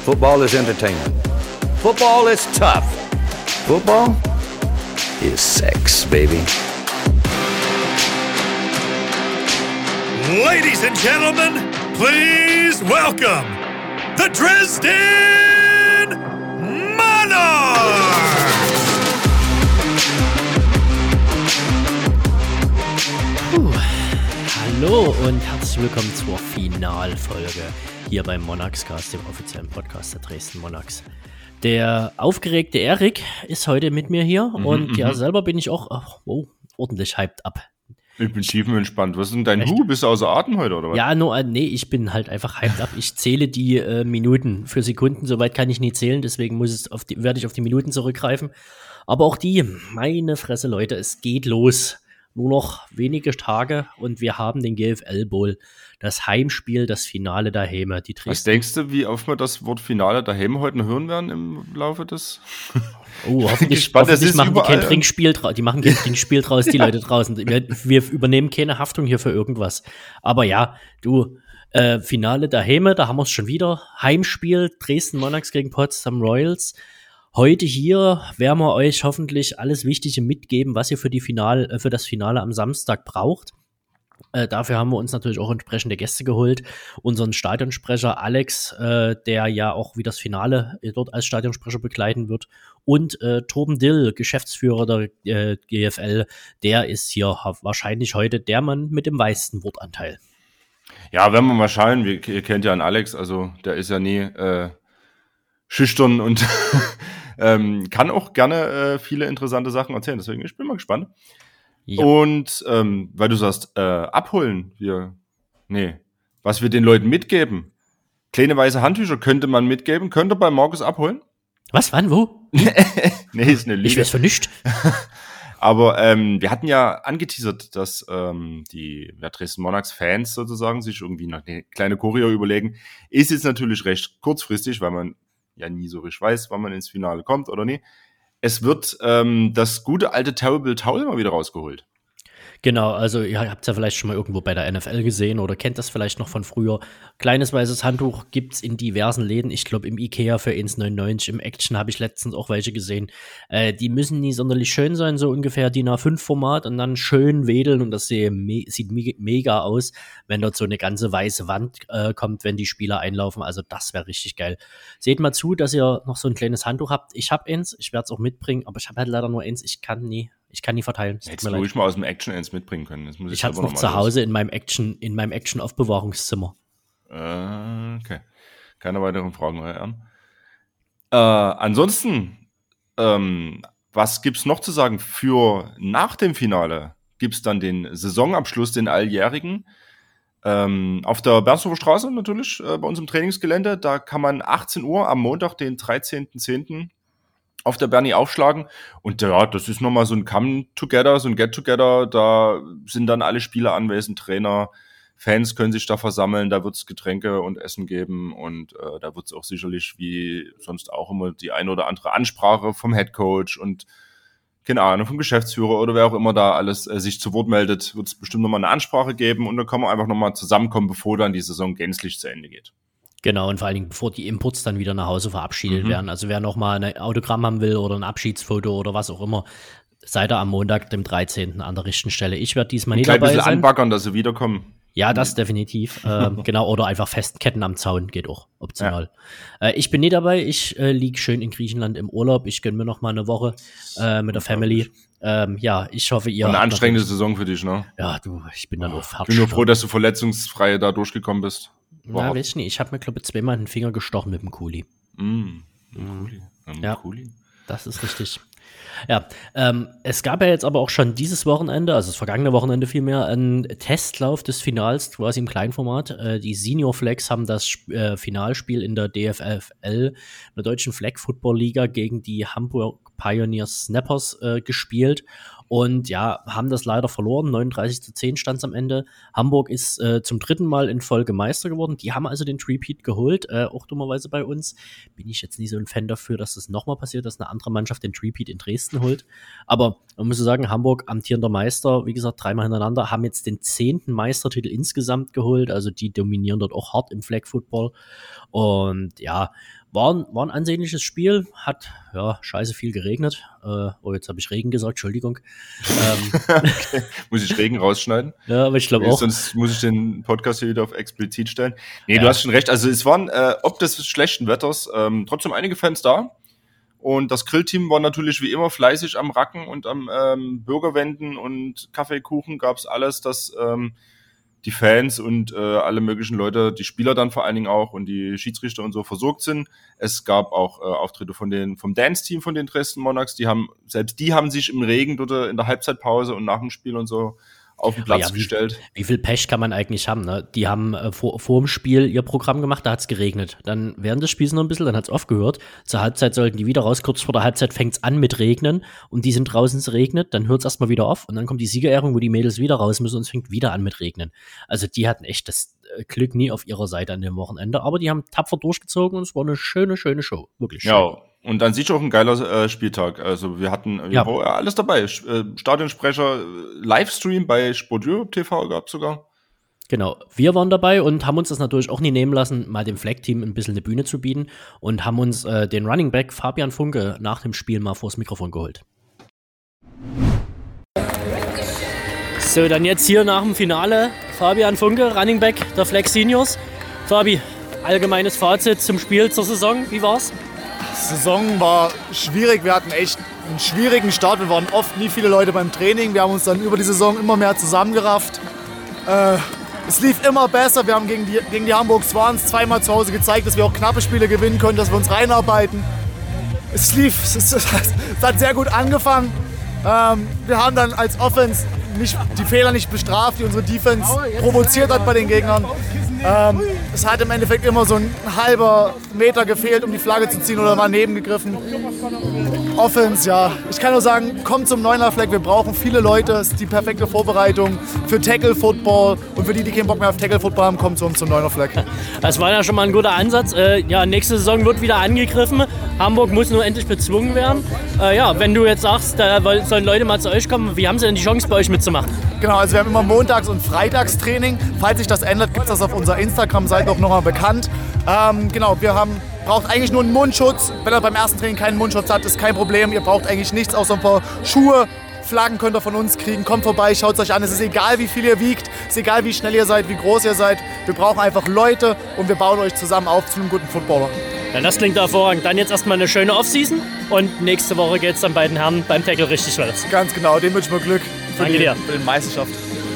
Football is entertainment. Football is tough. Football is sex, baby. Ladies and gentlemen, please welcome the Dresden Monarchs! Hallo und herzlich willkommen zur Finalfolge hier beim Monarchscast, dem offiziellen Podcast der Dresden Monarchs. Der aufgeregte Erik ist heute mit mir hier und selber bin ich auch ordentlich hyped up. Ich bin tiefenentspannt. Was ist denn dein Hu? Bist du außer Atem heute, oder was? Ja, ich bin halt einfach hyped up. Ich zähle die Minuten für Sekunden. Soweit kann ich nie zählen, deswegen werde ich auf die Minuten zurückgreifen. Aber auch die, meine Fresse, Leute, es geht los. Nur noch wenige Tage und wir haben den GFL Bowl, das Heimspiel, das Finale daheim. Was denkst du, wie oft wir das Wort Finale daheim heute noch hören werden im Laufe des... Hoffentlich machen die kein Trinkspiel draus. Die machen kein Trinkspiel draus, die Leute draußen. Wir übernehmen keine Haftung hier für irgendwas. Aber ja, Finale daheim, da haben wir es schon wieder. Heimspiel, Dresden Monarchs gegen Potsdam Royals. Heute hier werden wir euch hoffentlich alles Wichtige mitgeben, was ihr für das Finale am Samstag braucht. Dafür haben wir uns natürlich auch entsprechende Gäste geholt. Unseren Stadionsprecher Alex, der ja auch wie das Finale dort als Stadionsprecher begleiten wird. Und Torben Dill, Geschäftsführer der GFL, der ist hier wahrscheinlich heute der Mann mit dem meisten Wortanteil. Ja, werden wir mal schauen. Ihr kennt ja einen Alex, also der ist ja nie schüchtern und kann auch gerne viele interessante Sachen erzählen. Deswegen, ich bin mal gespannt. Ja. Und weil du sagst, abholen, was wir den Leuten mitgeben. Kleine weiße Handtücher könnte man mitgeben. Könnt ihr bei Markus abholen? Was, wann, wo? Nee, ist eine Lüge. Ich weiß für nichts. Aber wir hatten ja angeteasert, dass die Dresden Monarchs Fans sozusagen sich irgendwie noch eine kleine Choreo überlegen. Ist jetzt natürlich recht kurzfristig, weil man ja nie so richtig weiß, wann man ins Finale kommt oder nie. Es wird das gute alte Terrible Towel mal wieder rausgeholt. Genau, also ihr habt es ja vielleicht schon mal irgendwo bei der NFL gesehen oder kennt das vielleicht noch von früher. Kleines weißes Handtuch gibt's in diversen Läden. Ich glaube im Ikea für 1,99. Im Action habe ich letztens auch welche gesehen. Die müssen nie sonderlich schön sein, so ungefähr DIN A5-Format und dann schön wedeln und das sieht mega aus, wenn dort so eine ganze weiße Wand kommt, wenn die Spieler einlaufen. Also das wäre richtig geil. Seht mal zu, dass ihr noch so ein kleines Handtuch habt. Ich habe eins, ich werde es auch mitbringen, aber ich habe halt leider nur eins. Ich kann nie verteilen. Hättest du ruhig mal aus dem Action eins mitbringen können. Das muss ich hatte es noch zu Hause in meinem Action-Aufbewahrungszimmer. Okay. Keine weiteren Fragen, euer Ehren. Ansonsten, was gibt's noch zu sagen? Für nach dem Finale gibt's dann den Saisonabschluss, den alljährigen. Auf der Bernsdorfer Straße natürlich, bei uns im Trainingsgelände. Da kann man 18 Uhr am Montag, den 13.10., auf der Berni aufschlagen. Und ja, das ist nochmal so ein Come-Together, so ein Get-Together. Da sind dann alle Spieler anwesend, Trainer, Fans können sich da versammeln. Da wird es Getränke und Essen geben. Und da wird es auch sicherlich, wie sonst auch immer, die eine oder andere Ansprache vom Headcoach und, keine Ahnung, vom Geschäftsführer oder wer auch immer da alles sich zu Wort meldet, wird es bestimmt nochmal eine Ansprache geben. Und dann kann man einfach nochmal zusammenkommen, bevor dann die Saison gänzlich zu Ende geht. Genau, und vor allen Dingen, bevor die Imports dann wieder nach Hause verabschiedet werden. Also wer noch mal ein Autogramm haben will oder ein Abschiedsfoto oder was auch immer, seid ihr am Montag, dem 13. an der richtigen Stelle. Ich werde diesmal nicht dabei sein. Ein bisschen anbaggern, dass sie wiederkommen. Ja, das definitiv. Genau, oder einfach festketten am Zaun, geht auch, optional. Ja. Ich bin nie dabei, ich liege schön in Griechenland im Urlaub. Ich gönne mir noch mal eine Woche mit der Family. Ich hoffe, ihr... Eine anstrengende Saison für dich, ne? Ja, ich bin dann auch fertig. Ich bin nur froh, dass du verletzungsfrei da durchgekommen bist. Na, weiß ich nicht. Ich habe mir, glaube ich, zweimal den Finger gestochen mit dem Kuli. Kuli. Das ist richtig. Ja, es gab ja jetzt aber auch schon dieses Wochenende, also das vergangene Wochenende vielmehr, einen Testlauf des Finals, quasi im Kleinformat. Die Senior Flags haben das Finalspiel in der DFL, der Deutschen Flag Football Liga, gegen die Hamburg Pioneers Snappers gespielt. Und ja, haben das leider verloren. 39:10 stand es am Ende. Hamburg ist zum dritten Mal in Folge Meister geworden. Die haben also den Repeat geholt, auch dummerweise bei uns. Bin ich jetzt nicht so ein Fan dafür, dass das nochmal passiert, dass eine andere Mannschaft den Repeat in Dresden holt. Aber man muss sagen, Hamburg, amtierender Meister, wie gesagt, 3-mal hintereinander, haben jetzt den 10. Meistertitel insgesamt geholt. Also die dominieren dort auch hart im Flag Football. Und ja, War ein ansehnliches Spiel, hat scheiße viel geregnet. Jetzt habe ich Regen gesagt, Entschuldigung. Okay. Muss ich Regen rausschneiden? Ja, aber ich glaube auch. Sonst muss ich den Podcast hier wieder auf explizit stellen. Nee, du hast schon recht. Also es waren, ob des schlechten Wetters, trotzdem einige Fans da. Und das Grillteam war natürlich wie immer fleißig am Racken und am Burgerwenden und Kaffeekuchen gab's alles, dass die Fans und alle möglichen Leute, die Spieler dann vor allen Dingen auch und die Schiedsrichter und so versorgt sind. Es gab auch Auftritte vom Dance-Team von den Dresden Monarchs. Die haben sich im Regen dort in der Halbzeitpause und nach dem Spiel und so auf den Platz gestellt. Wie viel Pech kann man eigentlich haben? Ne? Die haben vor dem Spiel ihr Programm gemacht, da hat's geregnet. Dann während des Spiels noch ein bisschen, dann hat's aufgehört. Zur Halbzeit sollten die wieder raus. Kurz vor der Halbzeit fängt's an mit Regnen und die sind draußen, es regnet. Dann hört's erstmal wieder auf und dann kommt die Siegerehrung, wo die Mädels wieder raus müssen und es fängt wieder an mit Regnen. Also die hatten echt das Glück nie auf ihrer Seite an dem Wochenende, aber die haben tapfer durchgezogen und es war eine schöne Show. Wirklich schön. Ja, und an sich auch ein geiler Spieltag. Also wir hatten alles dabei. Stadionsprecher, Livestream bei Sportjö TV gab es sogar. Genau, wir waren dabei und haben uns das natürlich auch nie nehmen lassen, mal dem Flag-Team ein bisschen eine Bühne zu bieten und haben uns den Running Back Fabian Funke nach dem Spiel mal vors Mikrofon geholt. So, dann jetzt hier nach dem Finale Fabian Funke, Running Back der Flag Seniors. Fabi, allgemeines Fazit zum Spiel, zur Saison, wie war's? Die Saison war schwierig, wir hatten echt einen schwierigen Start, wir waren oft nie viele Leute beim Training, wir haben uns dann über die Saison immer mehr zusammengerafft. Es lief immer besser, wir haben gegen die Hamburg Swans zweimal zu Hause gezeigt, dass wir auch knappe Spiele gewinnen können, dass wir uns reinarbeiten. Es hat sehr gut angefangen. Wir haben dann als Offense die Fehler nicht bestraft, die unsere Defense provoziert hat bei den Gegnern. Es hat im Endeffekt immer so ein halber Meter gefehlt, um die Flagge zu ziehen oder war nebengegriffen. Offense, ja. Ich kann nur sagen, kommt zum Neuner Flag. Wir brauchen viele Leute. Es ist die perfekte Vorbereitung für Tackle-Football. Und für die keinen Bock mehr auf Tackle-Football haben, kommt zum Neuner Flag. Das war ja schon mal ein guter Ansatz. Nächste Saison wird wieder angegriffen. Hamburg muss nur endlich bezwungen werden. Wenn du jetzt sagst, da sollen Leute mal zu euch kommen, wie haben sie denn die Chance, bei euch mitzumachen? Genau, also wir haben immer Montags- und Freitagstraining. Falls sich das ändert, gibt es das auf unserer Instagram-Seite auch nochmal bekannt. Braucht eigentlich nur einen Mundschutz. Wenn er beim ersten Training keinen Mundschutz hat, ist kein Problem. Ihr braucht eigentlich nichts außer ein paar Schuhe. Flaggen könnt ihr von uns kriegen. Kommt vorbei, schaut es euch an. Es ist egal, wie viel ihr wiegt. Es ist egal, wie schnell ihr seid, wie groß ihr seid. Wir brauchen einfach Leute und wir bauen euch zusammen auf zu einem guten Footballer. Ja, das klingt hervorragend. Dann jetzt erstmal eine schöne Offseason und nächste Woche geht es dann bei den Herren beim Tackle richtig los. Ganz genau, dem wünschen wir Glück für die Meisterschaft.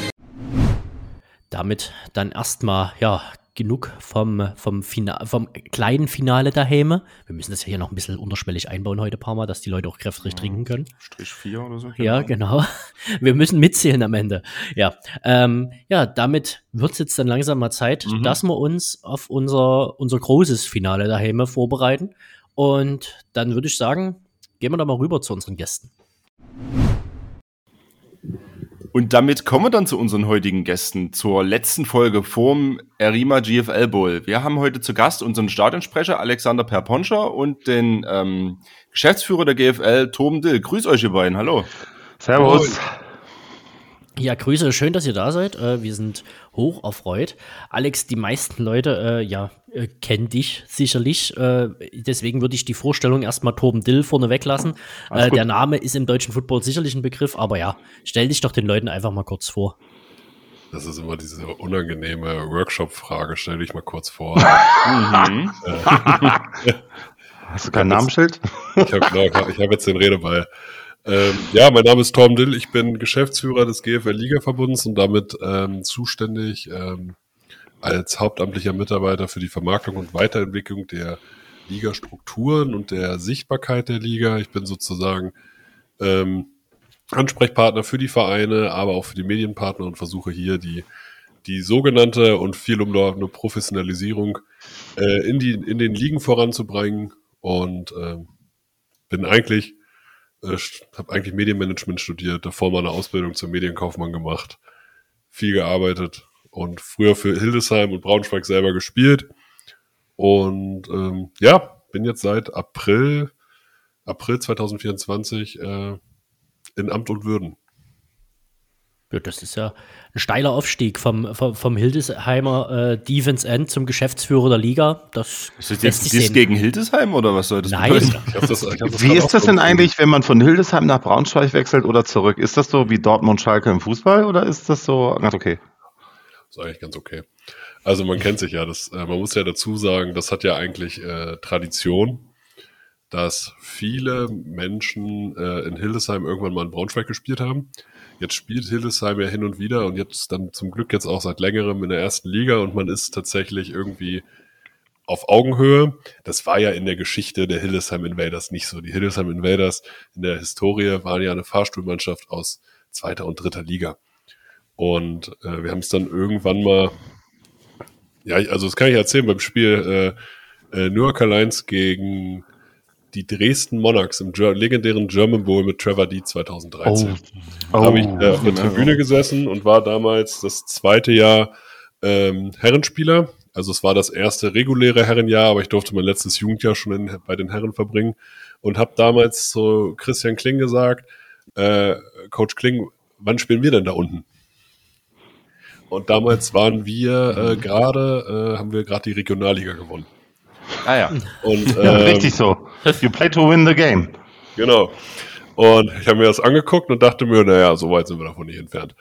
Damit dann erstmal, genug vom kleinen Finale daheim. Wir müssen das ja hier noch ein bisschen unterschwellig einbauen heute ein paar Mal, dass die Leute auch kräftig trinken können. Strich 4 oder so. Ja, genau. Wir müssen mitzählen am Ende. Ja, damit wird es jetzt dann langsam mal Zeit, dass wir uns auf unser großes Finale daheim vorbereiten. Und dann würde ich sagen, gehen wir da mal rüber zu unseren Gästen. Und damit kommen wir dann zu unseren heutigen Gästen, zur letzten Folge vorm Erima GFL Bowl. Wir haben heute zu Gast unseren Stadionsprecher Alexander Perponscher und den Geschäftsführer der GFL, Torben Dill. Grüß euch, ihr beiden. Hallo. Servus. Ja, Grüße, schön, dass ihr da seid. Wir sind hoch erfreut. Alex, die meisten Leute kennen dich sicherlich. Deswegen würde ich die Vorstellung erstmal Torben Dill vorne weglassen. Der Name ist im deutschen Football sicherlich ein Begriff, aber ja, stell dich doch den Leuten einfach mal kurz vor. Das ist immer diese unangenehme Workshop-Frage. Stell dich mal kurz vor. Hast du kein Namensschild? Ich habe jetzt den Redeball. Mein Name ist Torben Dill, ich bin Geschäftsführer des GFL-Liga-Verbunds und damit zuständig als hauptamtlicher Mitarbeiter für die Vermarktung und Weiterentwicklung der Ligastrukturen und der Sichtbarkeit der Liga. Ich bin sozusagen Ansprechpartner für die Vereine, aber auch für die Medienpartner und versuche hier die sogenannte und viel umlaufende Professionalisierung in den Ligen voranzubringen und habe eigentlich Medienmanagement studiert, davor mal eine Ausbildung zum Medienkaufmann gemacht, viel gearbeitet und früher für Hildesheim und Braunschweig selber gespielt und bin jetzt seit April 2024 in Amt und Würden. Ja, das ist ja ein steiler Aufstieg vom Hildesheimer Defense End zum Geschäftsführer der Liga. Das ist das jetzt dies gegen Hildesheim oder was soll das bedeuten? Wie ist das denn eigentlich, wenn man von Hildesheim nach Braunschweig wechselt oder zurück? Ist das so wie Dortmund-Schalke im Fußball oder ist das so ganz okay? Das ist eigentlich ganz okay. Also man kennt sich ja, man muss ja dazu sagen, das hat ja eigentlich Tradition, dass viele Menschen in Hildesheim irgendwann mal in Braunschweig gespielt haben. Jetzt spielt Hildesheim ja hin und wieder und jetzt dann zum Glück jetzt auch seit längerem in der ersten Liga und man ist tatsächlich irgendwie auf Augenhöhe. Das war ja in der Geschichte der Hildesheim Invaders nicht so. Die Hildesheim Invaders in der Historie waren ja eine Fahrstuhlmannschaft aus 2. und 3. Liga. Und wir haben es dann irgendwann mal, ja, also das kann ich erzählen, beim Spiel New York Lions gegen die Dresden Monarchs im legendären German Bowl mit Trevor D 2013. Habe ich auf der Tribüne gesessen und war damals das 2. Jahr Herrenspieler. Also es war das erste reguläre Herrenjahr, aber ich durfte mein letztes Jugendjahr schon bei den Herren verbringen und habe damals zu Christian Kling gesagt, Coach Kling, wann spielen wir denn da unten? Und damals waren wir haben wir gerade die Regionalliga gewonnen. Ah ja. Und, richtig so. You play to win the game. Genau. Und ich habe mir das angeguckt und dachte mir, naja, so weit sind wir davon nicht entfernt.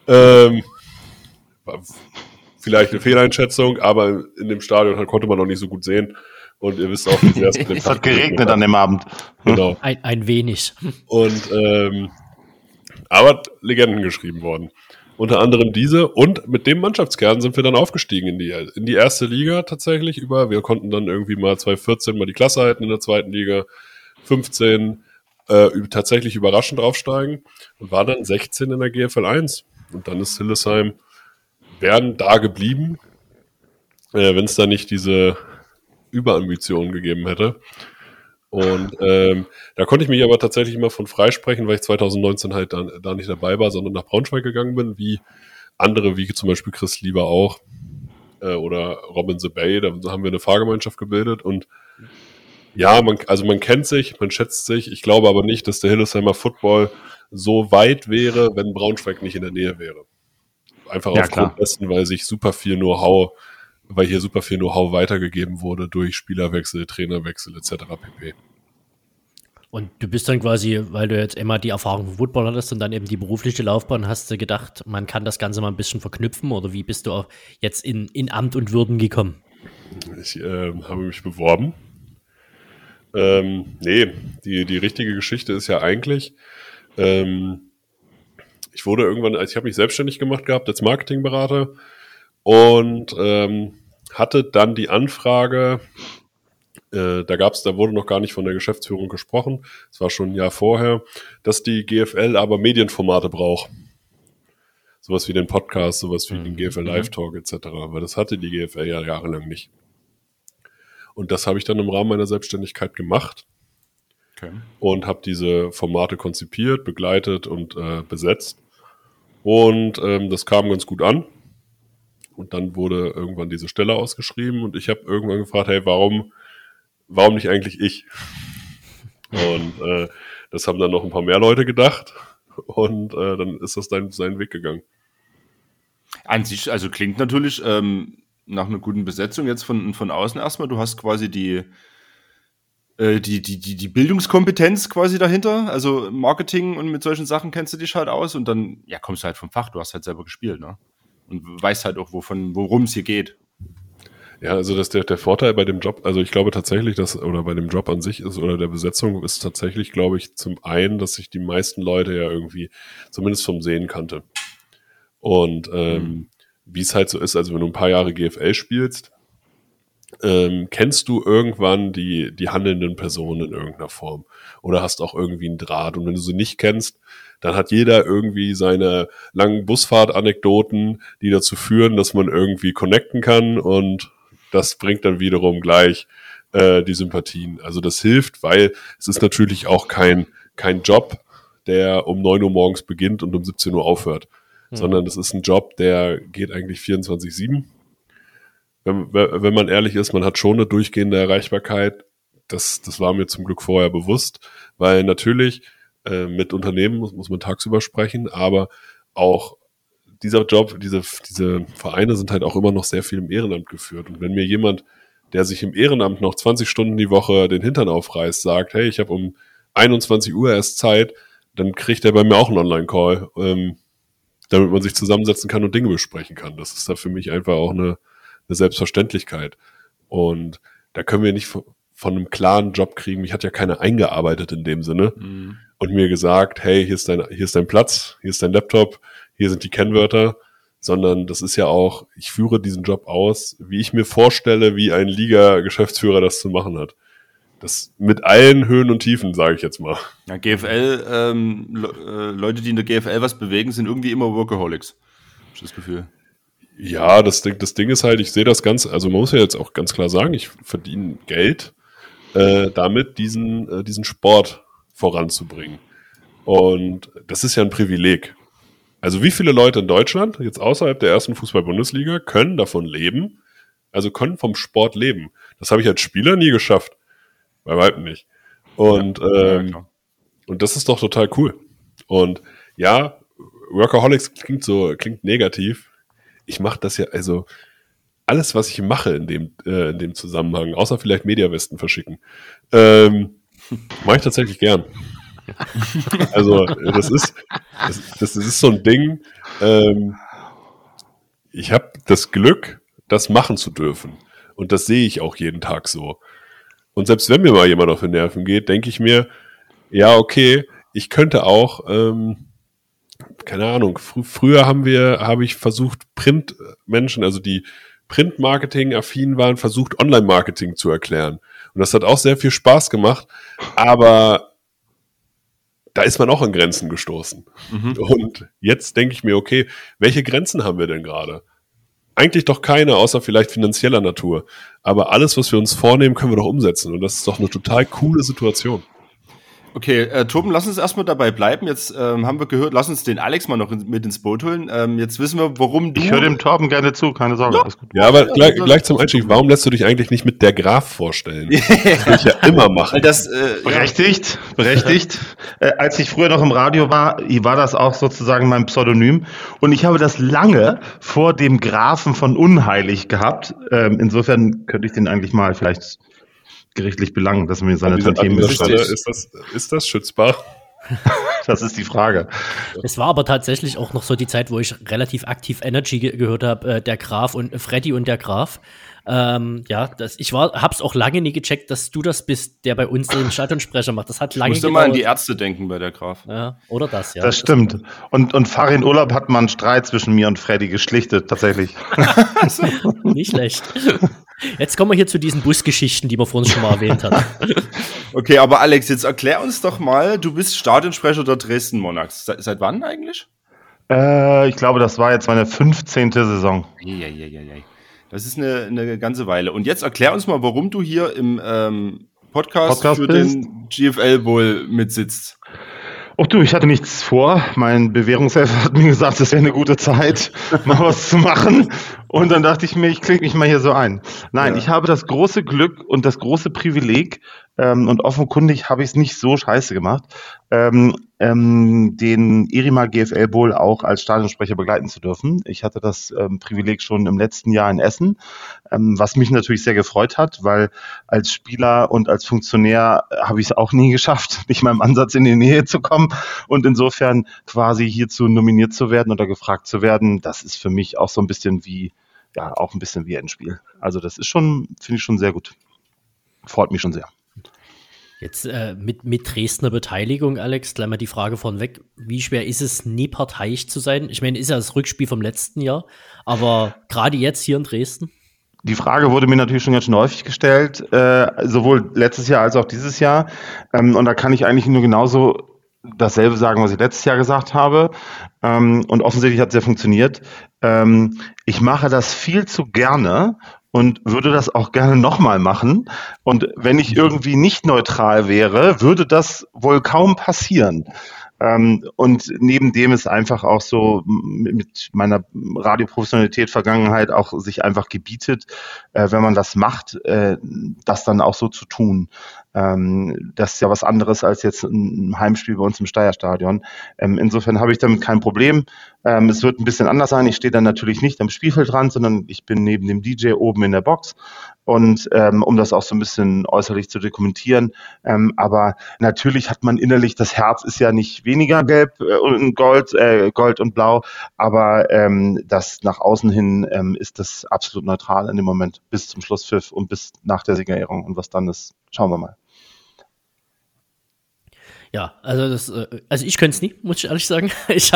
Vielleicht eine Fehleinschätzung, aber in dem Stadion konnte man noch nicht so gut sehen. Und ihr wisst auch, wie sehr es mit dem Es hat geregnet an dem Abend. Genau. Ein wenig. Und aber Legenden geschrieben worden. Unter anderem diese und mit dem Mannschaftskern sind wir dann aufgestiegen in die erste Liga tatsächlich wir konnten dann irgendwie mal 2014 mal die Klasse halten in der 2. Liga, 15 tatsächlich überraschend aufsteigen und war dann 16 in der GFL 1 und dann ist Hildesheim wären da geblieben, wenn es da nicht diese Überambition gegeben hätte. Und da konnte ich mich aber tatsächlich mal von freisprechen, weil ich 2019 halt da nicht dabei war, sondern nach Braunschweig gegangen bin, wie andere, wie zum Beispiel Chris Lieber auch oder Robin the Bay, da haben wir eine Fahrgemeinschaft gebildet und ja, man kennt sich, man schätzt sich, ich glaube aber nicht, dass der Hildesheimer Football so weit wäre, wenn Braunschweig nicht in der Nähe wäre. Einfach aufgrund dessen, weil hier super viel Know-how weitergegeben wurde durch Spielerwechsel, Trainerwechsel etc. pp. Und du bist dann quasi, weil du jetzt immer die Erfahrung vom Football hattest und dann eben die berufliche Laufbahn, hast du gedacht, man kann das Ganze mal ein bisschen verknüpfen oder wie bist du auch jetzt in Amt und Würden gekommen? Ich habe mich beworben. Die richtige Geschichte ist ja eigentlich, ich wurde irgendwann, ich habe mich selbstständig gemacht gehabt als Marketingberater und hatte dann die Anfrage, da wurde noch gar nicht von der Geschäftsführung gesprochen, es war schon ein Jahr vorher, dass die GFL aber Medienformate braucht. Sowas wie den Podcast, sowas wie den GFL Live Talk etc. Weil das hatte die GFL ja jahrelang nicht. Und das habe ich dann im Rahmen meiner Selbstständigkeit gemacht. Okay. Und habe diese Formate konzipiert, begleitet und besetzt. Und das kam ganz gut an. Und dann wurde irgendwann diese Stelle ausgeschrieben und ich habe irgendwann gefragt, hey, warum nicht eigentlich ich? Und das haben dann noch ein paar mehr Leute gedacht und dann ist das seinen Weg gegangen. An sich, also klingt natürlich nach einer guten Besetzung jetzt von außen erstmal. Du hast quasi die Bildungskompetenz quasi dahinter, also Marketing und mit solchen Sachen kennst du dich halt aus und dann kommst du halt vom Fach, du hast halt selber gespielt, ne? Und weißt halt auch, worum es hier geht. Ja, also der Vorteil bei dem Job, also ich glaube tatsächlich, oder bei dem Job an sich ist, oder der Besetzung ist tatsächlich, glaube ich, zum einen, dass ich die meisten Leute ja irgendwie zumindest vom Sehen kannte. Und wie es halt so ist, also wenn du ein paar Jahre GFL spielst, kennst du irgendwann die handelnden Personen in irgendeiner Form oder hast auch irgendwie einen Draht. Und wenn du sie nicht kennst, dann hat jeder irgendwie seine langen Busfahrt-Anekdoten, die dazu führen, dass man irgendwie connecten kann und das bringt dann wiederum gleich die Sympathien. Also das hilft, weil es ist natürlich auch kein Job, der um 9 Uhr morgens beginnt und um 17 Uhr aufhört, sondern das ist ein Job, der geht eigentlich 24/7. Wenn man ehrlich ist, man hat schon eine durchgehende Erreichbarkeit. Das war mir zum Glück vorher bewusst, weil natürlich mit Unternehmen muss man tagsüber sprechen, aber auch dieser Job, diese Vereine sind halt auch immer noch sehr viel im Ehrenamt geführt. Und wenn mir jemand, der sich im Ehrenamt noch 20 Stunden die Woche den Hintern aufreißt, sagt, hey, ich habe um 21 Uhr erst Zeit, dann kriegt er bei mir auch einen Online-Call, damit man sich zusammensetzen kann und Dinge besprechen kann. Das ist da für mich einfach auch eine Selbstverständlichkeit. Und da können wir nicht von einem klaren Job kriegen. Mich hat ja keiner eingearbeitet in dem Sinne und mir gesagt, hey, hier ist dein Platz, hier ist dein Laptop, hier sind die Kennwörter, sondern das ist ja auch, ich führe diesen Job aus, wie ich mir vorstelle, wie ein Liga-Geschäftsführer das zu machen hat. Das mit allen Höhen und Tiefen, sage ich jetzt mal. Ja, GFL, Leute, die in der GFL was bewegen, sind irgendwie immer Workaholics. Hab ich das Gefühl. Ja, das Ding ist halt, ich sehe das ganz, also man muss ja jetzt auch ganz klar sagen, ich verdiene Geld, damit diesen Sport voranzubringen. Und das ist ja ein Privileg. Also wie viele Leute in Deutschland, jetzt außerhalb der ersten Fußball-Bundesliga, können davon leben, also können vom Sport leben. Das habe ich als Spieler nie geschafft. Bei weitem nicht. Und, und das ist doch total cool. Und ja, Workaholics klingt negativ. Ich mache das ja, also alles, was ich mache in dem Zusammenhang, außer vielleicht Mediawesten verschicken, mache ich tatsächlich gern. Also das ist so ein Ding, ich habe das Glück, das machen zu dürfen. Und das sehe ich auch jeden Tag so. Und selbst wenn mir mal jemand auf den Nerven geht, denke ich mir, ja, okay, ich könnte auch, keine Ahnung, früher habe ich versucht, Printmenschen, also die Print-Marketing-affin waren, versucht, Online-Marketing zu erklären. Und das hat auch sehr viel Spaß gemacht, aber da ist man auch an Grenzen gestoßen. Und jetzt denke ich mir, okay, welche Grenzen haben wir denn gerade? Eigentlich doch keine, außer vielleicht finanzieller Natur. Aber alles, was wir uns vornehmen, können wir doch umsetzen. Und das ist doch eine total coole Situation. Okay, Torben, lass uns erstmal dabei bleiben. Jetzt haben wir gehört, lass uns den Alex mal noch mit ins Boot holen. Jetzt wissen wir, warum du... Ich höre dem Torben gerne zu, keine Sorge. Ja, alles gut. Ja, aber gleich zum Einstieg, warum lässt du dich eigentlich nicht mit der Graf vorstellen? Das will ich ja immer machen. Berechtigt. Als ich früher noch im Radio war das auch sozusagen mein Pseudonym. Und ich habe das lange vor dem Grafen von Unheilig gehabt. Insofern könnte ich den eigentlich mal vielleicht gerichtlich belangen, dass er mir seine Tantiemen ist das schützbar? Das ist die Frage. Es war aber tatsächlich auch noch so die Zeit, wo ich relativ aktiv Energy gehört habe, der Graf und Freddy und der Graf. Hab's auch lange nie gecheckt, dass du das bist, der bei uns den Stadionsprecher macht. Das hat lange gedauert. Musst du mal an die Ärzte denken bei der Graf. Ja, oder das, ja. Das stimmt. Und Farin Urlaub hat mal einen Streit zwischen mir und Freddy geschlichtet, tatsächlich. Nicht schlecht. Jetzt kommen wir hier zu diesen Busgeschichten, die wir vorhin schon mal erwähnt haben. Okay, aber Alex, jetzt erklär uns doch mal, du bist Stadionsprecher der Dresden Monarchs. Seit wann eigentlich? Ich glaube, das war jetzt meine 15. Saison. Das ist eine ganze Weile. Und jetzt erklär uns mal, warum du hier im Podcast für bist? Den GFL Bowl mitsitzt. Och du, ich hatte nichts vor. Mein Bewährungshelfer hat mir gesagt, es wäre eine gute Zeit, mal was zu machen. Und dann dachte ich mir, ich klinge mich mal hier so ein. Nein, Ich habe das große Glück und das große Privileg, und offenkundig habe ich es nicht so scheiße gemacht, den Erima GFL Bowl auch als Stadionsprecher begleiten zu dürfen. Ich hatte das Privileg schon im letzten Jahr in Essen, was mich natürlich sehr gefreut hat, weil als Spieler und als Funktionär habe ich es auch nie geschafft, nicht mal im Ansatz in die Nähe zu kommen. Und insofern quasi hierzu nominiert zu werden oder gefragt zu werden, das ist für mich auch so ein bisschen wie Endspiel. Also das ist schon, finde ich schon sehr gut. Freut mich schon sehr. Jetzt mit Dresdner Beteiligung, Alex, gleich mal die Frage vorneweg. Wie schwer ist es, nie parteiisch zu sein? Ich meine, ist ja das Rückspiel vom letzten Jahr, aber gerade jetzt hier in Dresden? Die Frage wurde mir natürlich schon ganz schön häufig gestellt, sowohl letztes Jahr als auch dieses Jahr. Und da kann ich eigentlich nur genauso dasselbe sagen, was ich letztes Jahr gesagt habe. Und offensichtlich hat es ja funktioniert. Ich mache das viel zu gerne und würde das auch gerne nochmal machen. Und wenn ich irgendwie nicht neutral wäre, würde das wohl kaum passieren. Und neben dem ist einfach auch so mit meiner Radioprofessionalität Vergangenheit auch sich einfach gebietet, wenn man das macht, das dann auch so zu tun. Das ist ja was anderes als jetzt ein Heimspiel bei uns im Steyrstadion. Insofern habe ich damit kein Problem. Es wird ein bisschen anders sein. Ich stehe dann natürlich nicht am Spielfeldrand, sondern ich bin neben dem DJ oben in der Box. Und um das auch so ein bisschen äußerlich zu dokumentieren. Aber natürlich hat man innerlich, das Herz ist ja nicht weniger gelb und Gold und blau, aber das nach außen hin ist das absolut neutral in dem Moment bis zum Schlusspfiff und bis nach der Siegerehrung. Und was dann ist, schauen wir mal. Ja, also ich könnte es nie, muss ich ehrlich sagen. Ich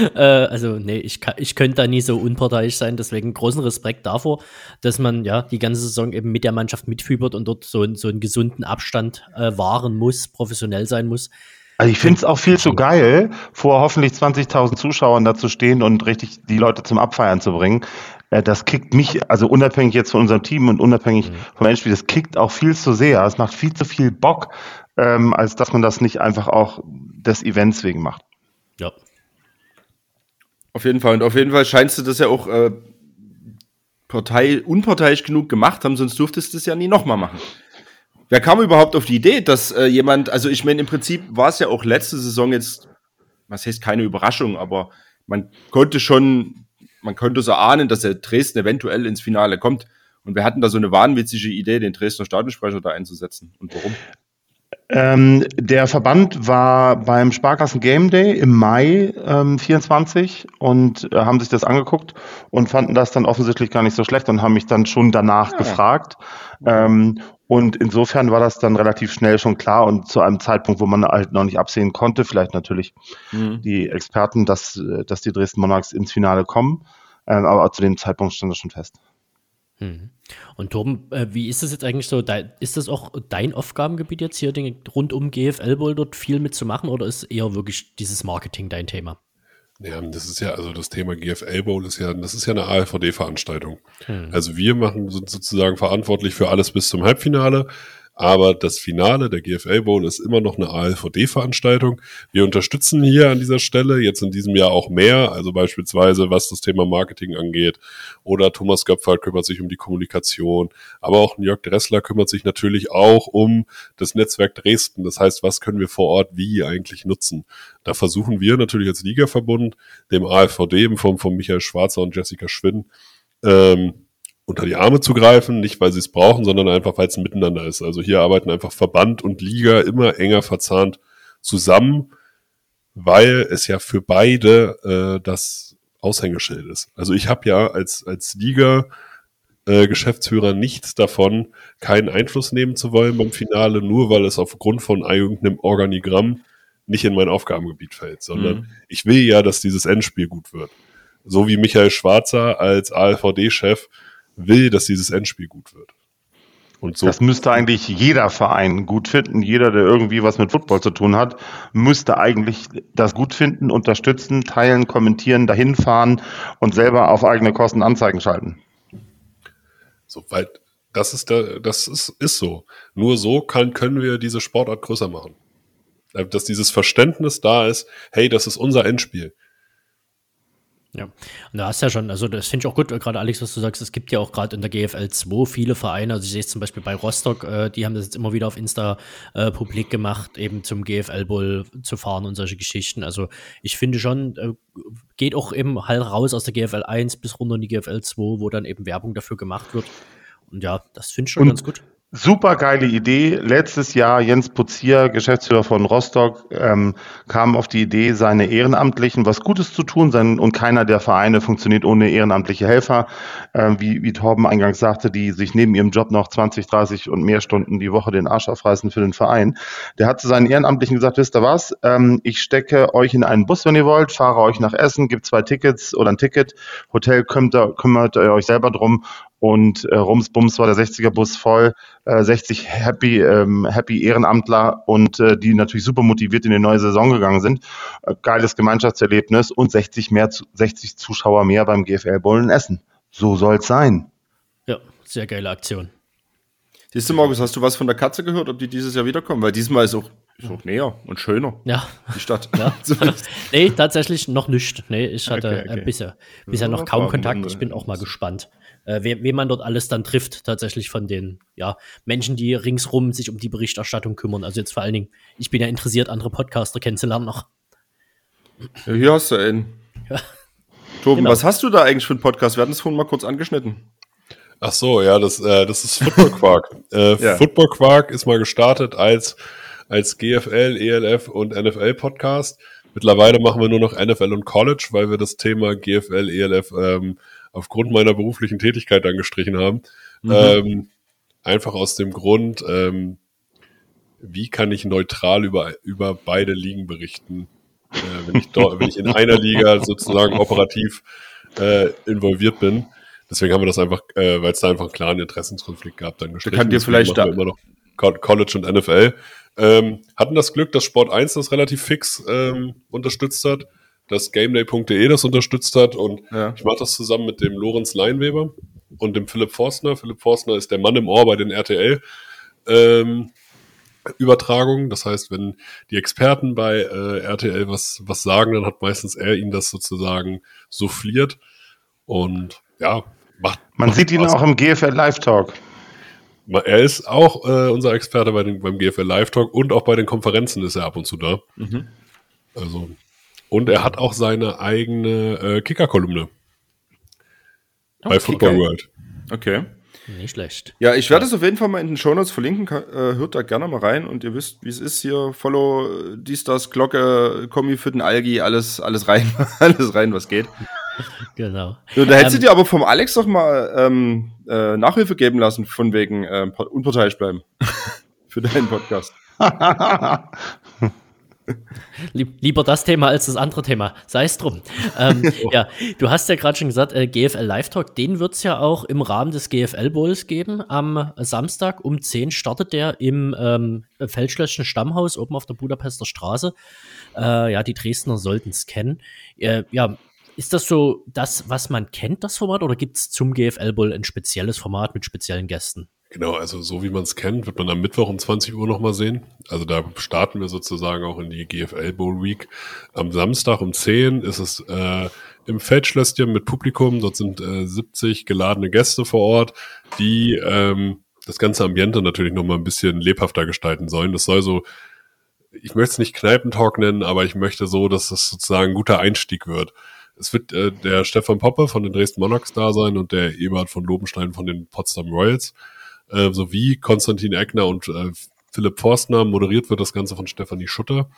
könnte da nie so unparteiisch sein, deswegen großen Respekt davor, dass man ja die ganze Saison eben mit der Mannschaft mitfiebert und dort so einen gesunden Abstand wahren muss, professionell sein muss. Also ich finde es auch viel zu geil, vor hoffentlich 20.000 Zuschauern da zu stehen und richtig die Leute zum Abfeiern zu bringen. Das kickt mich, also unabhängig jetzt von unserem Team und unabhängig vom Endspiel, das kickt auch viel zu sehr. Es macht viel zu viel Bock, als dass man das nicht einfach auch des Events wegen macht. Ja. Auf jeden Fall. Und auf jeden Fall scheinst du das ja auch unparteiisch genug gemacht haben, sonst durftest du es ja nie nochmal machen. Wer kam überhaupt auf die Idee, dass jemand, also ich meine, im Prinzip war es ja auch letzte Saison jetzt, was heißt keine Überraschung, aber man konnte so ahnen, dass der Dresden eventuell ins Finale kommt. Und wir hatten da so eine wahnwitzige Idee, den Dresdner Stadionsprecher da einzusetzen. Und warum? Der Verband war beim Sparkassen Game Day im Mai 24 und haben sich das angeguckt und fanden das dann offensichtlich gar nicht so schlecht und haben mich dann schon danach gefragt. Und insofern war das dann relativ schnell schon klar und zu einem Zeitpunkt, wo man halt noch nicht absehen konnte, vielleicht natürlich die Experten, dass die Dresden Monarchs ins Finale kommen. Aber zu dem Zeitpunkt stand das schon fest. Und Torben, wie ist das jetzt eigentlich so? Ist das auch dein Aufgabengebiet jetzt hier, rund um GFL Bowl dort viel mitzumachen oder ist eher wirklich dieses Marketing dein Thema? Ja, das ist ja, also das Thema GFL Bowl das ist ja eine ALVD-Veranstaltung. Also sind sozusagen verantwortlich für alles bis zum Halbfinale. Aber das Finale der GFL Bowl ist immer noch eine ALVD-Veranstaltung. Wir unterstützen hier an dieser Stelle jetzt in diesem Jahr auch mehr, also beispielsweise was das Thema Marketing angeht. Oder Thomas Göpfert kümmert sich um die Kommunikation. Aber auch Jörg Dressler kümmert sich natürlich auch um das Netzwerk Dresden. Das heißt, was können wir vor Ort wie eigentlich nutzen? Da versuchen wir natürlich als Ligaverbund, dem ALVD in Form von Michael Schwarzer und Jessica Schwinn, unter die Arme zu greifen, nicht weil sie es brauchen, sondern einfach, weil es ein Miteinander ist. Also hier arbeiten einfach Verband und Liga immer enger verzahnt zusammen, weil es ja für beide das Aushängeschild ist. Also ich habe ja als Liga Geschäftsführer nichts davon, keinen Einfluss nehmen zu wollen beim Finale, nur weil es aufgrund von irgendeinem Organigramm nicht in mein Aufgabengebiet fällt, sondern ich will ja, dass dieses Endspiel gut wird. So wie Michael Schwarzer als ALVD-Chef will, dass dieses Endspiel gut wird. Und so. Das müsste eigentlich jeder Verein gut finden. Jeder, der irgendwie was mit Football zu tun hat, müsste eigentlich das gut finden, unterstützen, teilen, kommentieren, dahin fahren und selber auf eigene Kosten Anzeigen schalten. So, weil das ist so. Nur so können wir diese Sportart größer machen. Dass dieses Verständnis da ist, hey, das ist unser Endspiel. Ja, und da hast du ja schon, also das finde ich auch gut, gerade Alex, was du sagst, es gibt ja auch gerade in der GFL 2 viele Vereine, also ich sehe es zum Beispiel bei Rostock, die haben das jetzt immer wieder auf Insta publik gemacht, eben zum GFL Bowl zu fahren und solche Geschichten, also ich finde schon, geht auch eben halt raus aus der GFL 1 bis runter in die GFL 2, wo dann eben Werbung dafür gemacht wird und ja, das finde ich schon ganz gut. Super geile Idee. Letztes Jahr Jens Putzier, Geschäftsführer von Rostock, kam auf die Idee, seine Ehrenamtlichen was Gutes zu tun. Und keiner der Vereine funktioniert ohne ehrenamtliche Helfer. Wie Torben eingangs sagte, die sich neben ihrem Job noch 20, 30 und mehr Stunden die Woche den Arsch aufreißen für den Verein. Der hat zu seinen Ehrenamtlichen gesagt, wisst ihr was, ich stecke euch in einen Bus, wenn ihr wollt, fahre euch nach Essen, gibt 2 Tickets oder ein Ticket. Hotel kümmert ihr euch selber drum. Und rumsbums war der 60er-Bus voll, 60 happy Ehrenamtler und die natürlich super motiviert in die neue Saison gegangen sind. Geiles Gemeinschaftserlebnis und 60 Zuschauer mehr beim GFL Bowl in Essen. So soll's sein. Ja, sehr geile Aktion. Siehst du, Markus, hast du was von der Katze gehört, ob die dieses Jahr wiederkommen? Weil diesmal ist auch näher und schöner. Ja. Die Stadt. Ja. Nee, tatsächlich noch nicht. Nee, ich hatte bisher noch kaum Kontakt. Ich bin auch mal gespannt, wen man dort alles dann trifft, tatsächlich von den Menschen, die ringsrum sich um die Berichterstattung kümmern. Also jetzt vor allen Dingen, ich bin ja interessiert, andere Podcaster kennenzulernen noch. Ja, hier hast du einen. Ja. Toben, Genau. Was hast du da eigentlich für einen Podcast? Wir hatten es vorhin mal kurz angeschnitten. Ach so, ja, das ist Football Quark. Ja. Football Quark ist mal gestartet als GFL, ELF und NFL Podcast. Mittlerweile machen wir nur noch NFL und College, weil wir das Thema GFL, ELF aufgrund meiner beruflichen Tätigkeit angestrichen haben. Einfach aus dem Grund, wie kann ich neutral über beide Ligen berichten, wenn ich in einer Liga sozusagen operativ involviert bin. Deswegen haben wir das einfach, weil es da einfach einen klaren Interessenskonflikt gab, dann gestrichen. Da kann dir vielleicht machen wir immer noch College und NFL. Hatten das Glück, dass Sport 1 das relativ fix unterstützt hat, dass GameDay.de das unterstützt hat und ich mache das zusammen mit dem Lorenz Leinweber und dem Philipp Forstner. Philipp Forstner ist der Mann im Ohr bei den RTL Übertragungen. Das heißt, wenn die Experten bei RTL was sagen, dann hat meistens er ihnen das sozusagen souffliert und Man sieht ihn auch im GFL Live Talk. Er ist auch unser Experte beim GFL Live Talk und auch bei den Konferenzen ist er ab und zu da. Also, und er hat auch seine eigene Kicker-Kolumne bei Football World. Okay. Nicht schlecht. Ja, ich werde es auf jeden Fall mal in den Shownotes verlinken. Hört da gerne mal rein und ihr wisst, wie es ist hier. Follow, das, Glocke, Kommi für den Algi, alles rein, alles rein, was geht. Genau. So, da hättest du dir aber vom Alex doch mal Nachhilfe geben lassen, von wegen unparteiisch bleiben. Für deinen Podcast. Lieber das Thema als das andere Thema. Sei es drum. Ja, du hast ja gerade schon gesagt, GFL Live Talk, den wird es ja auch im Rahmen des GFL Bowls geben. Am Samstag um 10 startet der im Feldschlösschen Stammhaus oben auf der Budapester Straße. Die Dresdner sollten es kennen. Ist das so das, was man kennt, das Format, oder gibt es zum GFL Bowl ein spezielles Format mit speziellen Gästen? Genau, also so wie man es kennt, wird man am Mittwoch um 20 Uhr nochmal sehen. Also da starten wir sozusagen auch in die GFL Bowl Week. Am Samstag um 10 ist es im Feldschlösschen mit Publikum. Dort sind 70 geladene Gäste vor Ort, die das ganze Ambiente natürlich nochmal ein bisschen lebhafter gestalten sollen. Das soll so, ich möchte es nicht Kneipentalk nennen, aber ich möchte so, dass es sozusagen ein guter Einstieg wird. Es wird der Stefan Poppe von den Dresden Monarchs da sein und der Eberhard von Lobenstein von den Potsdam Royals. Sowie Konstantin Eckner und Philipp Forstner. Moderiert wird das Ganze von Stefanie Schutter.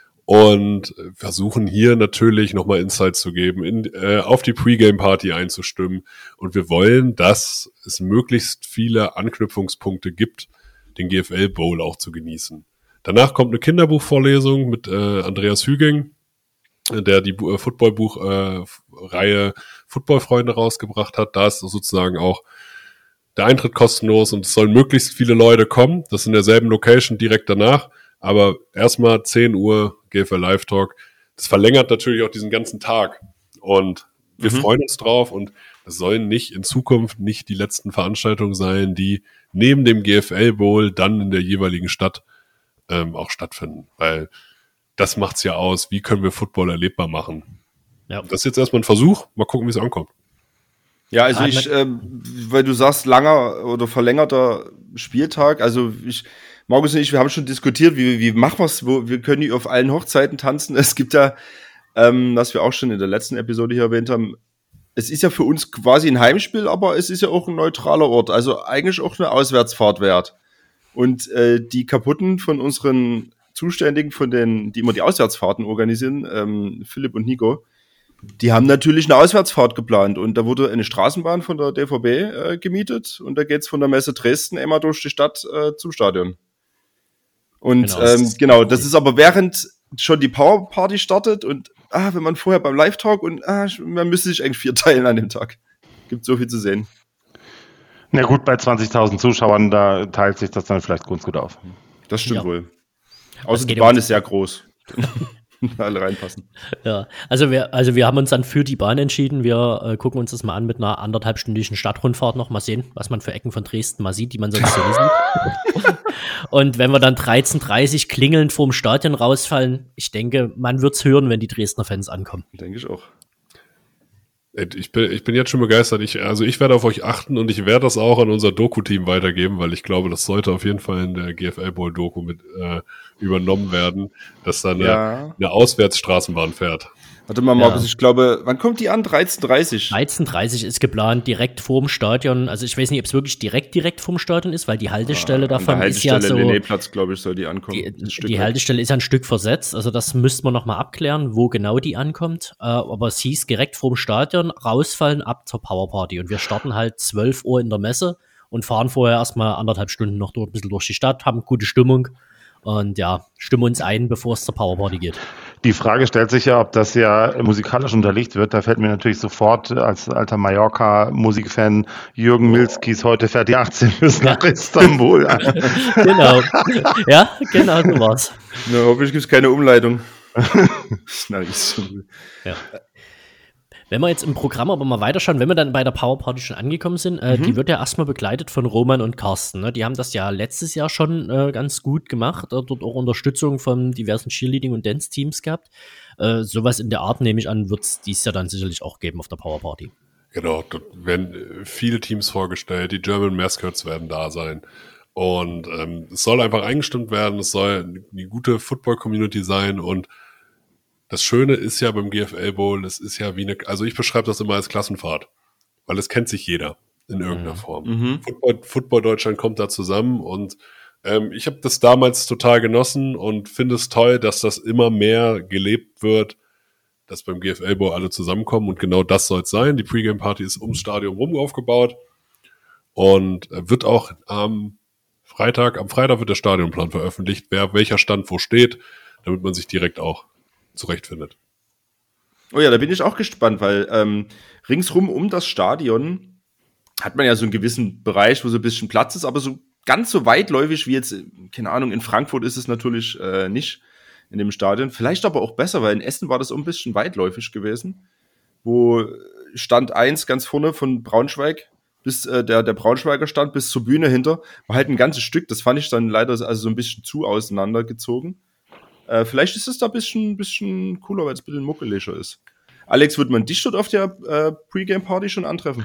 Und versuchen hier natürlich nochmal Insights zu geben, auf die Pre-Game-Party einzustimmen. Und wir wollen, dass es möglichst viele Anknüpfungspunkte gibt, den GFL Bowl auch zu genießen. Danach kommt eine Kinderbuchvorlesung mit Andreas Hüging, der die Football-Buch-Reihe Football-Freunde rausgebracht hat. Da ist sozusagen auch der Eintritt kostenlos und es sollen möglichst viele Leute kommen. Das ist in derselben Location direkt danach. Aber erstmal 10 Uhr GFL Live Talk. Das verlängert natürlich auch diesen ganzen Tag. Und wir freuen uns drauf. Und es sollen in Zukunft nicht die letzten Veranstaltungen sein, die neben dem GFL Bowl dann in der jeweiligen Stadt auch stattfinden. Weil das macht's ja aus. Wie können wir Football erlebbar machen? Ja. Das ist jetzt erstmal ein Versuch. Mal gucken, wie es ankommt. Ja, also weil du sagst, langer oder verlängerter Spieltag, also Markus und ich, wir haben schon diskutiert, wie machen wir es, wir können nicht auf allen Hochzeiten tanzen. Es gibt ja, was wir auch schon in der letzten Episode hier erwähnt haben, es ist ja für uns quasi ein Heimspiel, aber es ist ja auch ein neutraler Ort, also eigentlich auch eine Auswärtsfahrt wert. Und die Kaputten von unseren Zuständigen, die immer die Auswärtsfahrten organisieren, Philipp und Nico, die haben natürlich eine Auswärtsfahrt geplant und da wurde eine Straßenbahn von der DVB gemietet und da geht's von der Messe Dresden immer durch die Stadt zum Stadion. Und das ist aber während schon die Powerparty startet und wenn man vorher beim Live-Talk und man müsste sich eigentlich 4 teilen an dem Tag. Gibt so viel zu sehen. Na gut, bei 20.000 Zuschauern, da teilt sich das dann vielleicht ganz gut auf. Das stimmt wohl. Außer die Bahn ist sehr groß. Alle reinpassen. Ja, also wir haben uns dann für die Bahn entschieden. Wir gucken uns das mal an mit einer 1,5-stündigen Stadtrundfahrt noch. Mal sehen, was man für Ecken von Dresden mal sieht, die man sonst so nicht sieht. Und wenn wir dann 13:30 klingelnd vorm Stadion rausfallen, ich denke, man wird's hören, wenn die Dresdner Fans ankommen. Denke ich auch. Ich bin jetzt schon begeistert. Ich werde auf euch achten und ich werde das auch an unser Doku-Team weitergeben, weil ich glaube, das sollte auf jeden Fall in der GFL Bowl-Doku mit übernommen werden, dass da eine Auswärtsstraßenbahn fährt. Warte mal, Markus, ich glaube, wann kommt die an? 13:30? 13:30 ist geplant, direkt vorm Stadion. Also ich weiß nicht, ob es wirklich direkt vorm Stadion ist, weil die Haltestelle davon ist ja so. Lenneplatz, glaube ich, soll die ankommen. Die Haltestelle ist ja ein Stück versetzt, also das müsste man nochmal abklären, wo genau die ankommt. Aber es hieß direkt vorm Stadion, rausfallen ab zur Powerparty. Und wir starten halt 12 Uhr in der Messe und fahren vorher erstmal 1,5 Stunden noch ein bisschen durch die Stadt, haben gute Stimmung. Und ja, stimmen uns ein, bevor es zur Powerparty geht. Die Frage stellt sich ja, ob das ja musikalisch unterlegt wird. Da fällt mir natürlich sofort als alter Mallorca-Musikfan Jürgen Milskis Heute fährt die 18 bis nach Istanbul an. Genau. Ja, genau so war's. Na, hoffentlich gibt es keine Umleitung. Ja. Wenn wir jetzt im Programm aber mal weiterschauen, wenn wir dann bei der Powerparty schon angekommen sind, die wird ja erstmal begleitet von Roman und Carsten. Ne? Die haben das ja letztes Jahr schon ganz gut gemacht, dort auch Unterstützung von diversen Cheerleading- und Dance-Teams gehabt. Sowas in der Art, nehme ich an, wird es dieses Jahr dann sicherlich auch geben auf der Powerparty. Genau, dort werden viele Teams vorgestellt, die German Mascots werden da sein. Und es soll einfach eingestimmt werden, es soll eine gute Football-Community sein und das Schöne ist ja beim GFL Bowl, es ist ja wie also ich beschreibe das immer als Klassenfahrt, weil es kennt sich jeder in irgendeiner Form. Football Deutschland kommt da zusammen und ich habe das damals total genossen und finde es toll, dass das immer mehr gelebt wird, dass beim GFL Bowl alle zusammenkommen und genau das soll es sein. Die Pre-Game-Party ist ums Stadion rum aufgebaut und wird auch am Freitag wird der Stadionplan veröffentlicht, welcher Stand wo steht, damit man sich direkt auch zurechtfindet. Oh ja, da bin ich auch gespannt, weil ringsrum um das Stadion hat man ja so einen gewissen Bereich, wo so ein bisschen Platz ist, aber so ganz so weitläufig wie jetzt, keine Ahnung, in Frankfurt ist es natürlich nicht in dem Stadion. Vielleicht aber auch besser, weil in Essen war das auch ein bisschen weitläufig gewesen, wo Stand 1 ganz vorne von Braunschweig bis der Braunschweiger Stand bis zur Bühne hinter war halt ein ganzes Stück. Das fand ich dann leider also so ein bisschen zu auseinandergezogen. Vielleicht ist es da ein bisschen cooler, weil es ein bisschen muckeliger ist. Alex, wird man dich dort auf der Pre-Game-Party schon antreffen?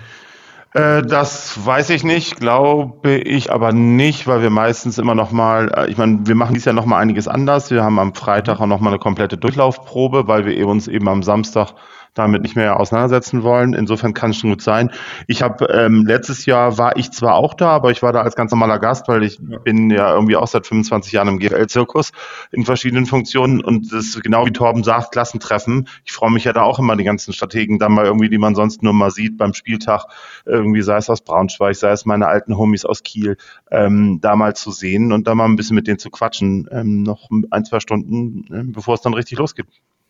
Das weiß ich nicht, glaube ich aber nicht, weil wir meistens immer noch mal, ich meine, wir machen dies Jahr noch mal einiges anders. Wir haben am Freitag auch noch mal eine komplette Durchlaufprobe, weil wir uns eben am Samstag damit nicht mehr auseinandersetzen wollen. Insofern kann es schon gut sein. Ich habe letztes Jahr war ich zwar auch da, aber ich war da als ganz normaler Gast, weil ich bin ja irgendwie auch seit 25 Jahren im GFL-Zirkus in verschiedenen Funktionen und das ist genau wie Torben sagt, Klassentreffen. Ich freue mich ja da auch immer, die ganzen Strategen dann mal irgendwie, die man sonst nur mal sieht beim Spieltag, irgendwie sei es aus Braunschweig, sei es meine alten Homies aus Kiel, da mal zu sehen und da mal ein bisschen mit denen zu quatschen, noch 1-2 Stunden, bevor es dann richtig losgeht.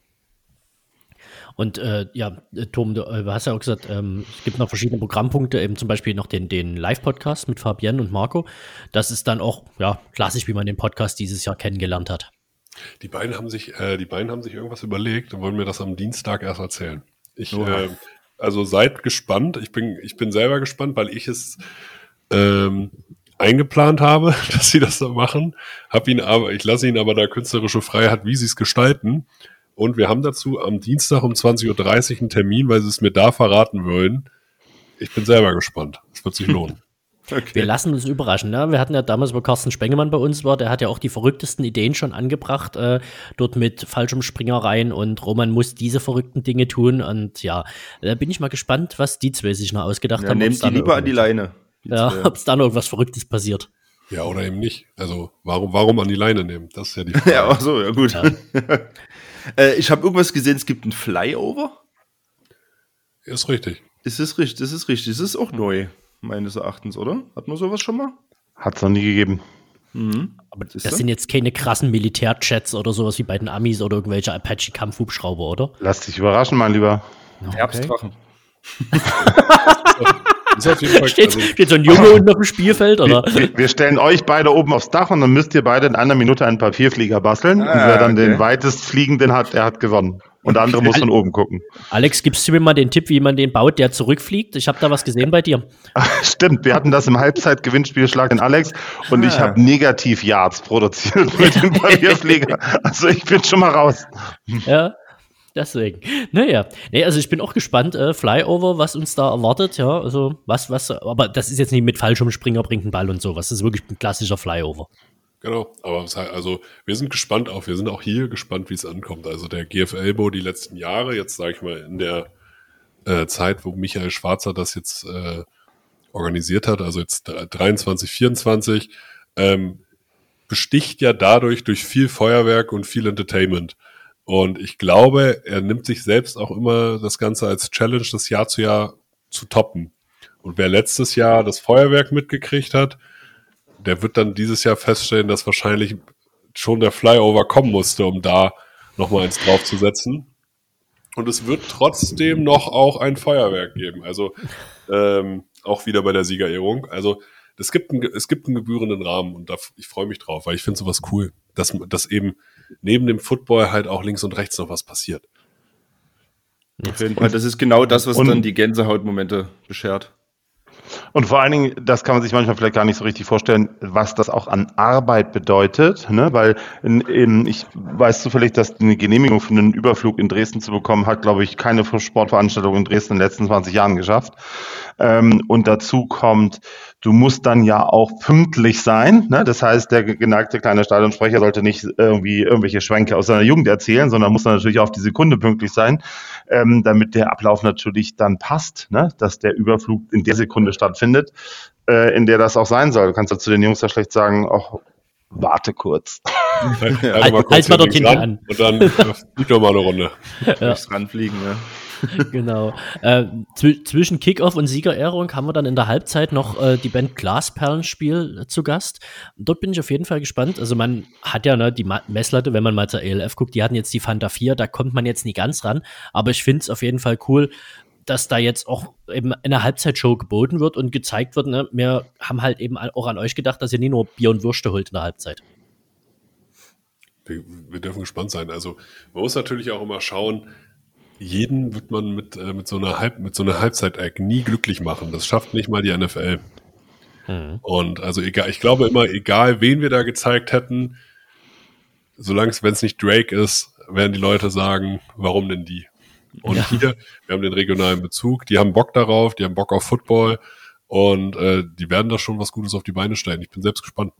Und Tom, du hast ja auch gesagt, es gibt noch verschiedene Programmpunkte, eben zum Beispiel noch den Live-Podcast mit Fabienne und Marco. Das ist dann auch klassisch, wie man den Podcast dieses Jahr kennengelernt hat. Die beiden haben sich irgendwas überlegt und wollen mir das am Dienstag erst erzählen. Also seid gespannt. Ich bin selber gespannt, weil ich es eingeplant habe, dass sie das so machen. Ich lasse ihnen aber da künstlerische Freiheit, wie sie es gestalten. Und wir haben dazu am Dienstag um 20.30 Uhr einen Termin, weil sie es mir da verraten wollen. Ich bin selber gespannt. Es wird sich lohnen. Okay. Wir lassen uns überraschen. Ne? Wir hatten ja damals, wo Carsten Spengemann bei uns war, der hat ja auch die verrücktesten Ideen schon angebracht, dort mit Fallschirmspringereien und Roman muss diese verrückten Dinge tun. Und ja, da bin ich mal gespannt, was die zwei sich noch ausgedacht haben. Nehmt die lieber an die Leine. Ob es da noch irgendwas Verrücktes passiert. Ja, oder eben nicht. Also warum an die Leine nehmen? Das ist ja die Frage. Ja, ach so, ja gut. Ja. Ich habe irgendwas gesehen, es gibt ein Flyover. Ist richtig. Das ist richtig. Das ist auch neu, meines Erachtens, oder? Hat man sowas schon mal? Hat es noch nie gegeben. Aber das sind jetzt keine krassen Militärjets oder sowas wie bei den Amis oder irgendwelche Apache-Kampfhubschrauber, oder? Lass dich überraschen, mein Lieber. Okay. Herbstdrachen. Steht so ein Junge unten auf dem Spielfeld, oder? Wir stellen euch beide oben aufs Dach und dann müsst ihr beide in einer Minute einen Papierflieger basteln. Und wer dann den weitest fliegenden hat, der hat gewonnen. Und der andere muss von oben gucken. Alex, gibst du mir mal den Tipp, wie man den baut, der zurückfliegt? Ich habe da was gesehen bei dir. Stimmt, wir hatten das im Halbzeitgewinnspiel Schlag den Alex und ich habe Negativ-Yards produziert mit dem Papierflieger. Also ich bin schon mal raus. Ja. Deswegen. Naja. Nee, also ich bin auch gespannt, Flyover, was uns da erwartet, ja. Also aber das ist jetzt nicht mit Fallschirmspringer, bringt einen Ball und sowas. Das ist wirklich ein klassischer Flyover. Genau, aber also wir sind auch hier gespannt, wie es ankommt. Also der GFL-Bo die letzten Jahre, jetzt sage ich mal in der Zeit, wo Michael Schwarzer das jetzt organisiert hat, also jetzt 23, 24, besticht ja dadurch durch viel Feuerwerk und viel Entertainment. Und ich glaube, er nimmt sich selbst auch immer das Ganze als Challenge, das Jahr zu Jahr zu toppen. Und wer letztes Jahr das Feuerwerk mitgekriegt hat, der wird dann dieses Jahr feststellen, dass wahrscheinlich schon der Flyover kommen musste, um da nochmal eins draufzusetzen. Und es wird trotzdem noch auch ein Feuerwerk geben. Also auch wieder bei der Siegerehrung. Also es gibt einen gebührenden Rahmen und ich freue mich drauf, weil ich finde sowas cool, dass eben neben dem Football halt auch links und rechts noch was passiert. Auf jeden Fall, das ist genau das, was dann die Gänsehautmomente beschert. Und vor allen Dingen, das kann man sich manchmal vielleicht gar nicht so richtig vorstellen, was das auch an Arbeit bedeutet, ne? Weil ich weiß zufällig, dass eine Genehmigung für einen Überflug in Dresden zu bekommen, hat, glaube ich, keine Sportveranstaltung in Dresden in den letzten 20 Jahren geschafft. Und dazu kommt, du musst dann ja auch pünktlich sein, ne? Das heißt, der geneigte kleine Stadionsprecher sollte nicht irgendwie irgendwelche Schwänke aus seiner Jugend erzählen, sondern muss dann natürlich auf die Sekunde pünktlich sein, damit der Ablauf natürlich dann passt, ne? Dass der Überflug in der Sekunde stattfindet, in der das auch sein soll. Du kannst ja zu den Jungs ja schlecht sagen, ach, warte kurz. Halt mal dorthin an. Und dann fliegt doch mal eine Runde. Durchs Ranfliegen, ja. Genau. Zwischen Kickoff und Siegerehrung haben wir dann in der Halbzeit noch die Band Glasperlenspiel zu Gast. Dort bin ich auf jeden Fall gespannt. Also man hat ja die Messlatte, wenn man mal zur ELF guckt, die hatten jetzt die Fanta 4, da kommt man jetzt nie ganz ran. Aber ich finde es auf jeden Fall cool, dass da jetzt auch eben eine Halbzeitshow geboten wird und gezeigt wird, ne? Wir haben halt eben auch an euch gedacht, dass ihr nie nur Bier und Würste holt in der Halbzeit. Wir dürfen gespannt sein. Also man muss natürlich auch immer schauen, jeden wird man mit so einer Halbzeit-Act nie glücklich machen. Das schafft nicht mal die NFL. Und also ich glaube immer, egal wen wir da gezeigt hätten, wenn es nicht Drake ist, werden die Leute sagen, warum denn die? Und hier, wir haben den regionalen Bezug, die haben Bock darauf, die haben Bock auf Football und die werden da schon was Gutes auf die Beine stellen. Ich bin selbst gespannt.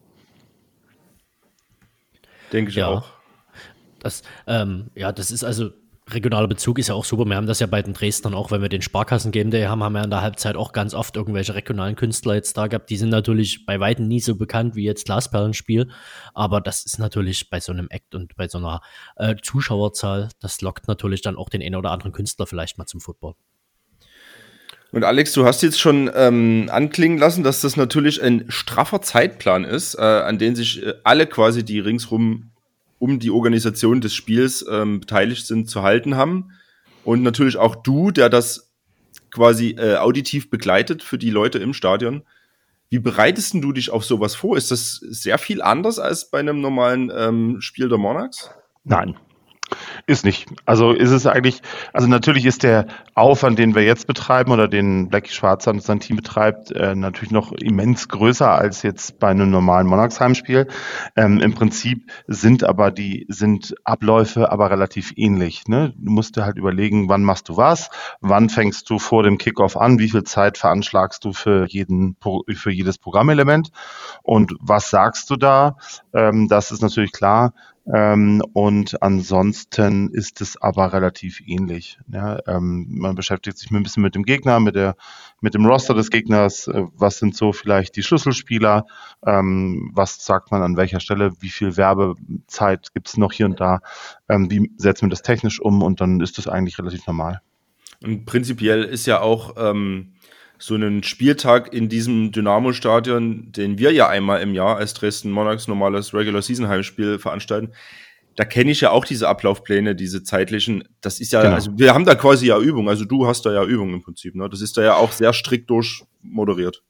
Denke ich auch. Das ist also, regionaler Bezug ist ja auch super. Wir haben das ja bei den Dresdnern auch, wenn wir den Sparkassen GmbH haben wir in der Halbzeit auch ganz oft irgendwelche regionalen Künstler jetzt da gehabt. Die sind natürlich bei Weitem nie so bekannt wie jetzt Glasperlenspiel, aber das ist natürlich bei so einem Act und bei so einer Zuschauerzahl, das lockt natürlich dann auch den einen oder anderen Künstler vielleicht mal zum Football. Und Alex, du hast jetzt schon anklingen lassen, dass das natürlich ein straffer Zeitplan ist, an den sich alle quasi, die ringsrum um die Organisation des Spiels beteiligt sind, zu halten haben. Und natürlich auch du, der das quasi auditiv begleitet für die Leute im Stadion. Wie bereitest du dich auf sowas vor? Ist das sehr viel anders als bei einem normalen Spiel der Monarchs? Nein. Ist nicht. Also ist es eigentlich, also natürlich ist der Aufwand, den wir jetzt betreiben oder den Blackie Schwarzer und sein Team betreibt, natürlich noch immens größer als jetzt bei einem normalen Monarchs-Heimspiel. Im Prinzip sind Abläufe aber relativ ähnlich. Ne? Du musst dir halt überlegen, wann machst du was, wann fängst du vor dem Kickoff an, wie viel Zeit veranschlagst du für jedes Programmelement und was sagst du da? Das ist natürlich klar. Und ansonsten ist es aber relativ ähnlich. Ja, man beschäftigt sich ein bisschen mit dem Gegner, mit dem Roster des Gegners. Was sind so vielleicht die Schlüsselspieler? Was sagt man an welcher Stelle? Wie viel Werbezeit gibt es noch hier und da? Wie setzt man das technisch um? Und dann ist das eigentlich relativ normal. Und prinzipiell ist ja auch so einen Spieltag in diesem Dynamo-Stadion, den wir ja einmal im Jahr als Dresden Monarchs normales Regular-Season-Heimspiel veranstalten, da kenne ich ja auch diese Ablaufpläne, diese zeitlichen. Das ist ja, genau. Also wir haben da quasi ja Übung, also du hast da ja Übung im Prinzip, ne? Das ist da ja auch sehr strikt durchmoderiert.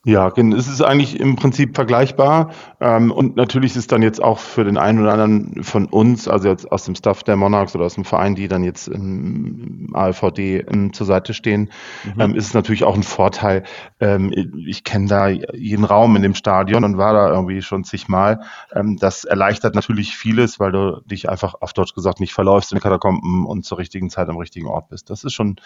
Ja, es ist eigentlich im Prinzip vergleichbar. Und natürlich ist es dann jetzt auch für den einen oder anderen von uns, also jetzt aus dem Staff der Monarchs oder aus dem Verein, die dann jetzt im ALVD zur Seite stehen, ist es natürlich auch ein Vorteil. Ich kenne da jeden Raum in dem Stadion und war da irgendwie schon zigmal. Das erleichtert natürlich vieles, weil du dich einfach auf Deutsch gesagt nicht verläufst in den Katakomben und zur richtigen Zeit am richtigen Ort bist. Das ist schon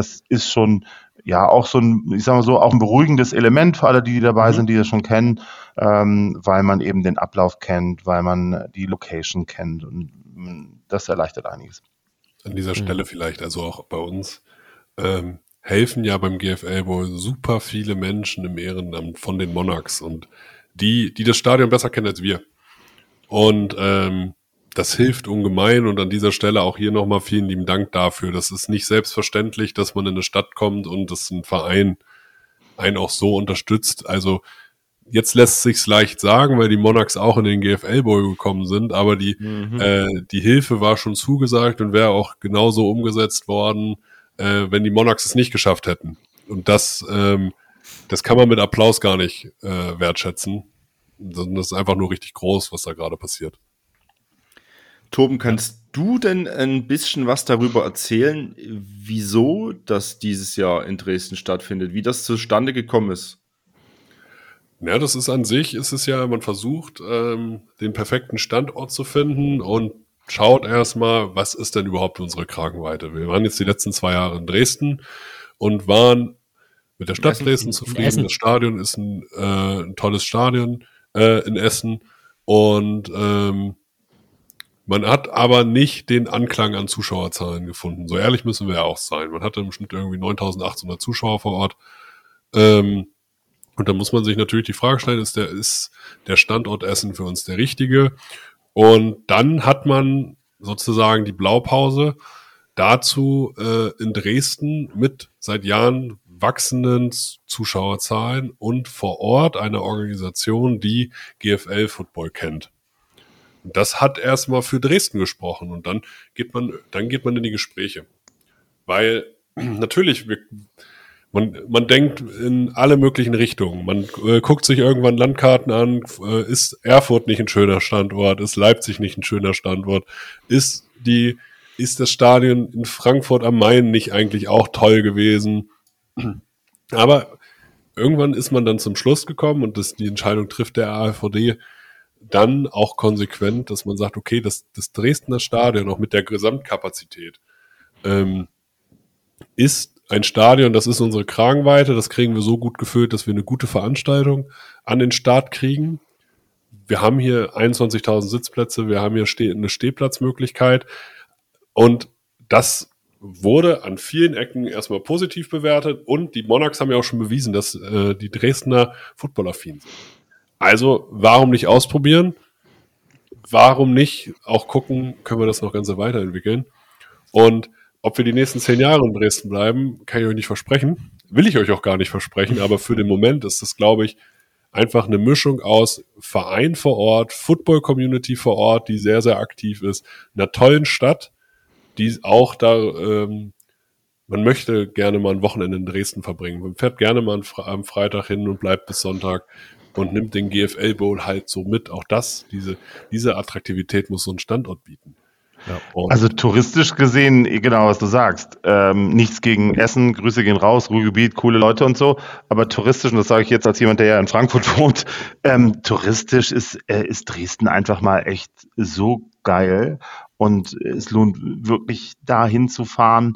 ja auch so ein, ich sag mal so, auch ein beruhigendes Element für alle, die dabei sind, die das schon kennen, weil man eben den Ablauf kennt, weil man die Location kennt und das erleichtert einiges. An dieser Stelle vielleicht, also auch bei uns, helfen ja beim GFL Bowl super viele Menschen im Ehrenamt von den Monarchs und die das Stadion besser kennen als wir. Und das hilft ungemein und an dieser Stelle auch hier nochmal vielen lieben Dank dafür. Das ist nicht selbstverständlich, dass man in eine Stadt kommt und dass ein Verein einen auch so unterstützt. Also jetzt lässt es sich leicht sagen, weil die Monarchs auch in den GFL Bowl gekommen sind, aber die Hilfe war schon zugesagt und wäre auch genauso umgesetzt worden, wenn die Monarchs es nicht geschafft hätten. Und das kann man mit Applaus gar nicht wertschätzen. Das ist einfach nur richtig groß, was da gerade passiert. Torben, kannst du denn ein bisschen was darüber erzählen, wieso das dieses Jahr in Dresden stattfindet, wie das zustande gekommen ist? Ja, das ist an sich, man versucht, den perfekten Standort zu finden und schaut erstmal, was ist denn überhaupt unsere Kragenweite? Wir waren jetzt die letzten 2 Jahre in Dresden und waren mit der Stadt Dresden zufrieden. Das Stadion ist ein tolles Stadion in Essen und man hat aber nicht den Anklang an Zuschauerzahlen gefunden. So ehrlich müssen wir ja auch sein. Man hatte im Schnitt irgendwie 9.800 Zuschauer vor Ort. Und da muss man sich natürlich die Frage stellen, ist der Standort Essen für uns der richtige? Und dann hat man sozusagen die Blaupause dazu in Dresden mit seit Jahren wachsenden Zuschauerzahlen und vor Ort eine Organisation, die GFL-Football kennt. Und das hat erstmal für Dresden gesprochen und dann geht man in die Gespräche. Weil natürlich, man denkt in alle möglichen Richtungen. Man guckt sich irgendwann Landkarten an, ist Erfurt nicht ein schöner Standort, ist Leipzig nicht ein schöner Standort, ist das Stadion in Frankfurt am Main nicht eigentlich auch toll gewesen? Aber irgendwann ist man dann zum Schluss gekommen und die Entscheidung trifft der ALVD dann auch konsequent, dass man sagt, okay, das Dresdner Stadion auch mit der Gesamtkapazität ist ein Stadion, das ist unsere Kragenweite, das kriegen wir so gut gefüllt, dass wir eine gute Veranstaltung an den Start kriegen. Wir haben hier 21.000 Sitzplätze, wir haben hier eine Stehplatzmöglichkeit und das wurde an vielen Ecken erstmal positiv bewertet und die Monarchs haben ja auch schon bewiesen, dass die Dresdner footballaffin sind. Also, warum nicht ausprobieren? Warum nicht auch gucken, können wir das noch ganz weiterentwickeln? Und ob wir die nächsten 10 Jahre in Dresden bleiben, kann ich euch nicht versprechen. Will ich euch auch gar nicht versprechen, aber für den Moment ist das, glaube ich, einfach eine Mischung aus Verein vor Ort, Football-Community vor Ort, die sehr, sehr aktiv ist, einer tollen Stadt, die auch da, man möchte gerne mal ein Wochenende in Dresden verbringen. Man fährt gerne mal am Freitag hin und bleibt bis Sonntag und nimmt den GFL Bowl halt so mit. Auch diese Attraktivität muss so ein Standort bieten. Ja, also touristisch gesehen, genau was du sagst, nichts gegen Essen, Grüße gehen raus, Ruhrgebiet, coole Leute und so, aber touristisch, und das sage ich jetzt als jemand, der ja in Frankfurt wohnt, touristisch ist Dresden einfach mal echt so geil und es lohnt wirklich dahin zu fahren,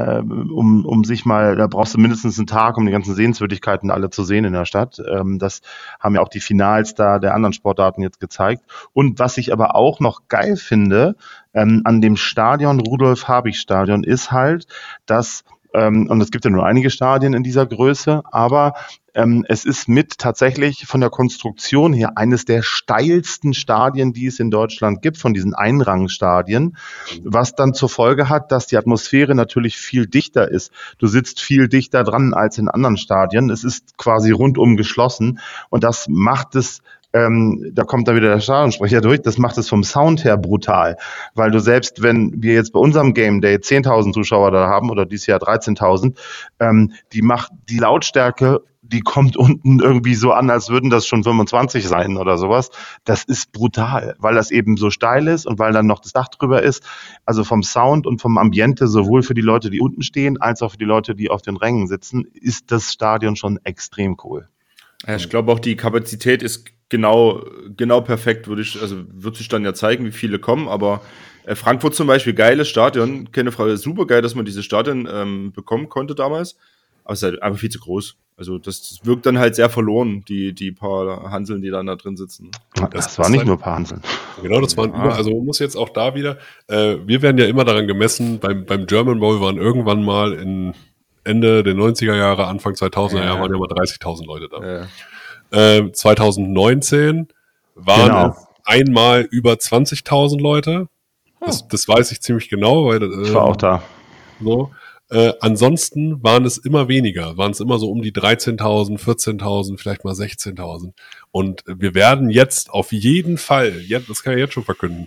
um sich mal, da brauchst du mindestens einen Tag, um die ganzen Sehenswürdigkeiten alle zu sehen in der Stadt. Das haben ja auch die Finals da der anderen Sportarten jetzt gezeigt. Und was ich aber auch noch geil finde, an dem Stadion, Rudolf-Habich-Stadion, ist halt, dass und es gibt ja nur einige Stadien in dieser Größe, aber es ist mit tatsächlich von der Konstruktion her eines der steilsten Stadien, die es in Deutschland gibt, von diesen Einrangstadien, was dann zur Folge hat, dass die Atmosphäre natürlich viel dichter ist. Du sitzt viel dichter dran als in anderen Stadien. Es ist quasi rundum geschlossen und das macht es, da kommt dann wieder der Stadionsprecher durch, das macht es vom Sound her brutal, weil du selbst, wenn wir jetzt bei unserem Game Day 10.000 Zuschauer da haben oder dieses Jahr 13.000, die Lautstärke die kommt unten irgendwie so an, als würden das schon 25 sein oder sowas. Das ist brutal, weil das eben so steil ist und weil dann noch das Dach drüber ist. Also vom Sound und vom Ambiente, sowohl für die Leute, die unten stehen, als auch für die Leute, die auf den Rängen sitzen, ist das Stadion schon extrem cool. Ja, ich glaube auch, die Kapazität ist genau perfekt, wird sich dann ja zeigen, wie viele kommen, aber Frankfurt zum Beispiel, geiles Stadion, keine Frage, super geil, dass man dieses Stadion bekommen konnte damals, aber es ist halt einfach viel zu groß. Also das wirkt dann halt sehr verloren, die paar Hanseln, die dann da drin sitzen. Das war nicht nur ein paar Hanseln. Genau, das waren also man muss jetzt auch da wieder, wir werden ja immer daran gemessen, beim German Bowl waren irgendwann mal in Ende der 90er Jahre, Anfang 2000er Jahre waren ja mal 30.000 Leute da. 2019 waren es einmal über 20.000 Leute. Das weiß ich ziemlich genau, weil ich war auch da. So. Ansonsten waren es immer weniger, waren es immer so um die 13.000, 14.000, vielleicht mal 16.000. Und wir werden jetzt auf jeden Fall, das kann ich jetzt schon verkünden,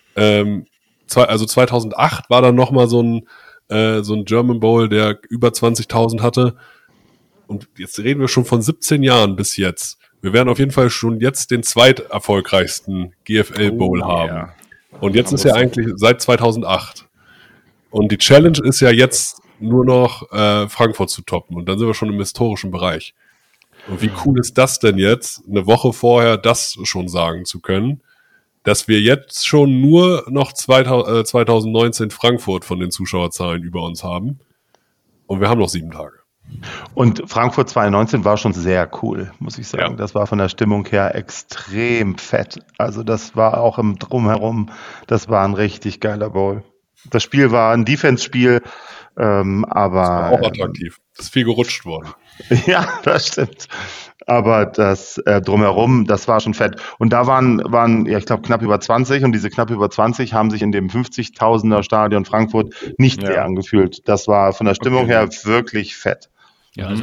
also 2008 war dann nochmal so ein German Bowl, der über 20.000 hatte. Und jetzt reden wir schon von 17 Jahren bis jetzt. Wir werden auf jeden Fall schon jetzt den zweiterfolgreichsten GFL Bowl haben. Ja. Und jetzt ist ja eigentlich seit 2008. Und die Challenge ist ja jetzt nur noch Frankfurt zu toppen. Und dann sind wir schon im historischen Bereich. Und wie cool ist das denn jetzt, eine Woche vorher das schon sagen zu können, dass wir jetzt schon nur noch 2019 Frankfurt von den Zuschauerzahlen über uns haben. Und wir haben noch 7 Tage. Und Frankfurt 2019 war schon sehr cool, muss ich sagen. Ja. Das war von der Stimmung her extrem fett. Also das war auch im Drumherum, das war ein richtig geiler Bowl. Das Spiel war ein Defense-Spiel, aber... Das war auch attraktiv. Das ist viel gerutscht worden. Ja, das stimmt. Aber das Drumherum, das war schon fett. Und da waren ich glaube, knapp über 20. Und diese knapp über 20 haben sich in dem 50.000er Stadion Frankfurt nicht leer angefühlt. Das war von der Stimmung her wirklich fett. Ja, also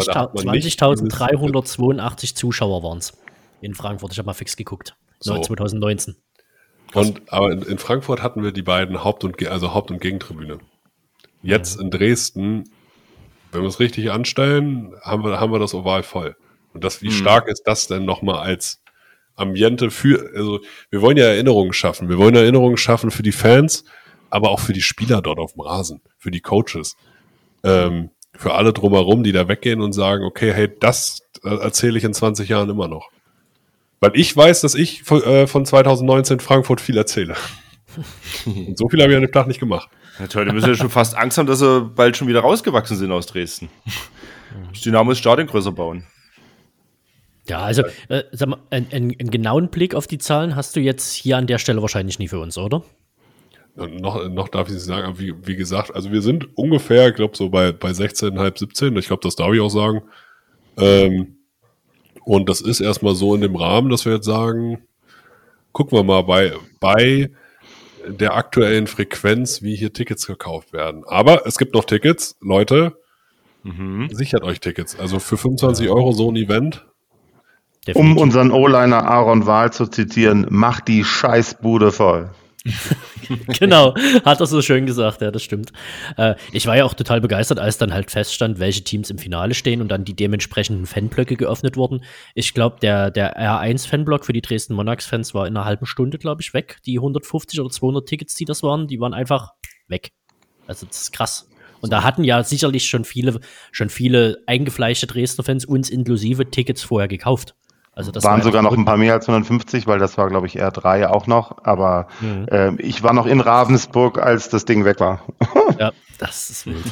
20.382 Zuschauer waren es in Frankfurt. Ich habe mal fix geguckt. So. 2019. Aber in Frankfurt hatten wir die beiden Haupt- und Gegentribüne. Jetzt in Dresden, wenn wir es richtig anstellen, haben wir das Oval voll. Und wie stark ist das denn nochmal als Ambiente also wir wollen ja Erinnerungen schaffen. Wir wollen Erinnerungen schaffen für die Fans, aber auch für die Spieler dort auf dem Rasen, für die Coaches. Für alle drumherum, die da weggehen und sagen, okay, hey, das erzähle ich in 20 Jahren immer noch. Weil ich weiß, dass ich von 2019 Frankfurt viel erzähle. Und so viel habe ich an dem Tag nicht gemacht. Ja, toll, die müssen ja schon fast Angst haben, dass sie bald schon wieder rausgewachsen sind aus Dresden. Das Dynamo das Stadion größer bauen. Ja, also sag mal, einen genauen Blick auf die Zahlen hast du jetzt hier an der Stelle wahrscheinlich nie für uns, oder? Noch darf ich nicht sagen, aber wie gesagt, also wir sind ungefähr, ich glaube so bei 16,5, 17, ich glaube, das darf ich auch sagen. Und das ist erstmal so in dem Rahmen, dass wir jetzt sagen, gucken wir mal bei der aktuellen Frequenz, wie hier Tickets gekauft werden. Aber es gibt noch Tickets, Leute, sichert euch Tickets. Also für 25 € so ein Event. Um unseren O-Liner Aaron Wahl zu zitieren, macht die Scheißbude voll. Genau, hat er so schön gesagt, ja, das stimmt. Ich war ja auch total begeistert, als dann halt feststand, welche Teams im Finale stehen und dann die dementsprechenden Fanblöcke geöffnet wurden. Ich glaube, der R1-Fanblock für die Dresden Monarchs-Fans war in einer halben Stunde, glaube ich, weg. Die 150 oder 200 Tickets, die das waren, die waren einfach weg. Also das ist krass. Und da hatten ja sicherlich schon viele eingefleischte Dresdner Fans, uns inklusive, Tickets vorher gekauft. Also das waren sogar noch ein paar mehr als 150, weil das war, glaube ich, R3 auch noch. Aber ich war noch in Ravensburg, als das Ding weg war. Ja, das ist wild.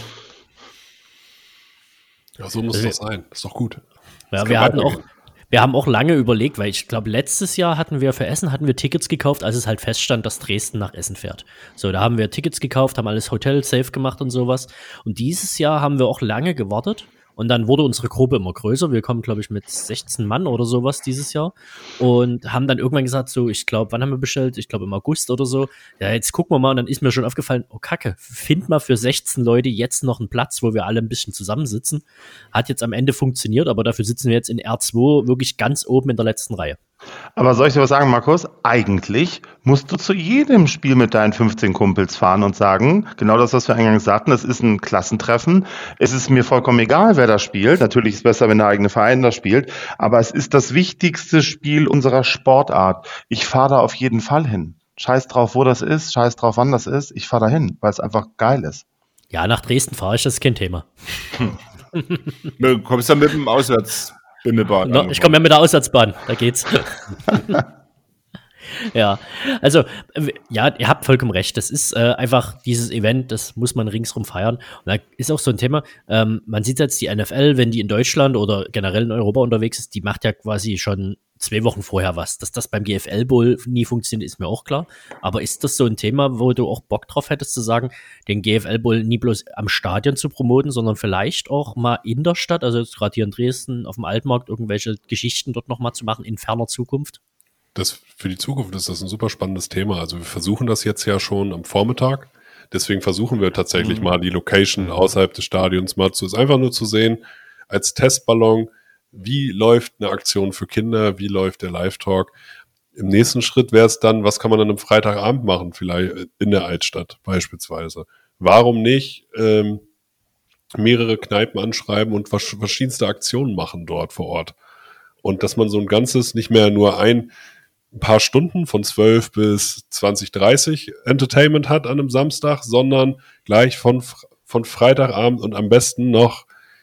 Ja, so muss das sein. Das ist doch gut. Ja, wir haben auch lange überlegt, weil ich glaube, letztes Jahr hatten wir Tickets gekauft, als es halt feststand, dass Dresden nach Essen fährt. So, da haben wir Tickets gekauft, haben alles Hotel safe gemacht und sowas. Und dieses Jahr haben wir auch lange gewartet. Und dann wurde unsere Gruppe immer größer. Wir kommen, glaube ich, mit 16 Mann oder sowas dieses Jahr. Und haben dann irgendwann gesagt, so, ich glaube, wann haben wir bestellt? Ich glaube, im August oder so. Ja, jetzt gucken wir mal. Und dann ist mir schon aufgefallen, oh Kacke, find mal für 16 Leute jetzt noch einen Platz, wo wir alle ein bisschen zusammensitzen. Hat jetzt am Ende funktioniert, aber dafür sitzen wir jetzt in R2 wirklich ganz oben in der letzten Reihe. Aber soll ich dir was sagen, Markus? Eigentlich musst du zu jedem Spiel mit deinen 15 Kumpels fahren und sagen, genau das, was wir eingangs sagten, das ist ein Klassentreffen. Es ist mir vollkommen egal, wer da spielt. Natürlich ist es besser, wenn der eigene Verein da spielt. Aber es ist das wichtigste Spiel unserer Sportart. Ich fahre da auf jeden Fall hin. Scheiß drauf, wo das ist, scheiß drauf, wann das ist. Ich fahre da hin, weil es einfach geil ist. Ja, nach Dresden fahre ich, das ist kein Thema. Du kommst dann mit dem Auswärtsbimmelbahn. No, ich komme ja mit der Auswärtsbahn, da geht's. Ja, also, ja, ihr habt vollkommen recht. Das ist einfach dieses Event, das muss man ringsrum feiern. Und da ist auch so ein Thema, man sieht jetzt die NFL, wenn die in Deutschland oder generell in Europa unterwegs ist, die macht ja quasi schon 2 Wochen vorher was. Dass das beim GFL Bowl nie funktioniert, ist mir auch klar. Aber ist das so ein Thema, wo du auch Bock drauf hättest zu sagen, den GFL Bowl nie bloß am Stadion zu promoten, sondern vielleicht auch mal in der Stadt, also jetzt gerade hier in Dresden auf dem Altmarkt, irgendwelche Geschichten dort nochmal zu machen in ferner Zukunft? Für die Zukunft ist das ein super spannendes Thema. Also wir versuchen das jetzt ja schon am Vormittag. Deswegen versuchen wir tatsächlich mal die Location außerhalb des Stadions mal ist einfach nur zu sehen, als Testballon, wie läuft eine Aktion für Kinder, wie läuft der Live-Talk. Im nächsten Schritt wäre es dann, was kann man dann am Freitagabend machen, vielleicht in der Altstadt beispielsweise. Warum nicht mehrere Kneipen anschreiben und verschiedenste Aktionen machen dort vor Ort? Und dass man so ein ganzes, nicht mehr nur ein paar Stunden von 12 bis 20:30 Entertainment hat an einem Samstag, sondern gleich von Freitagabend und am besten noch,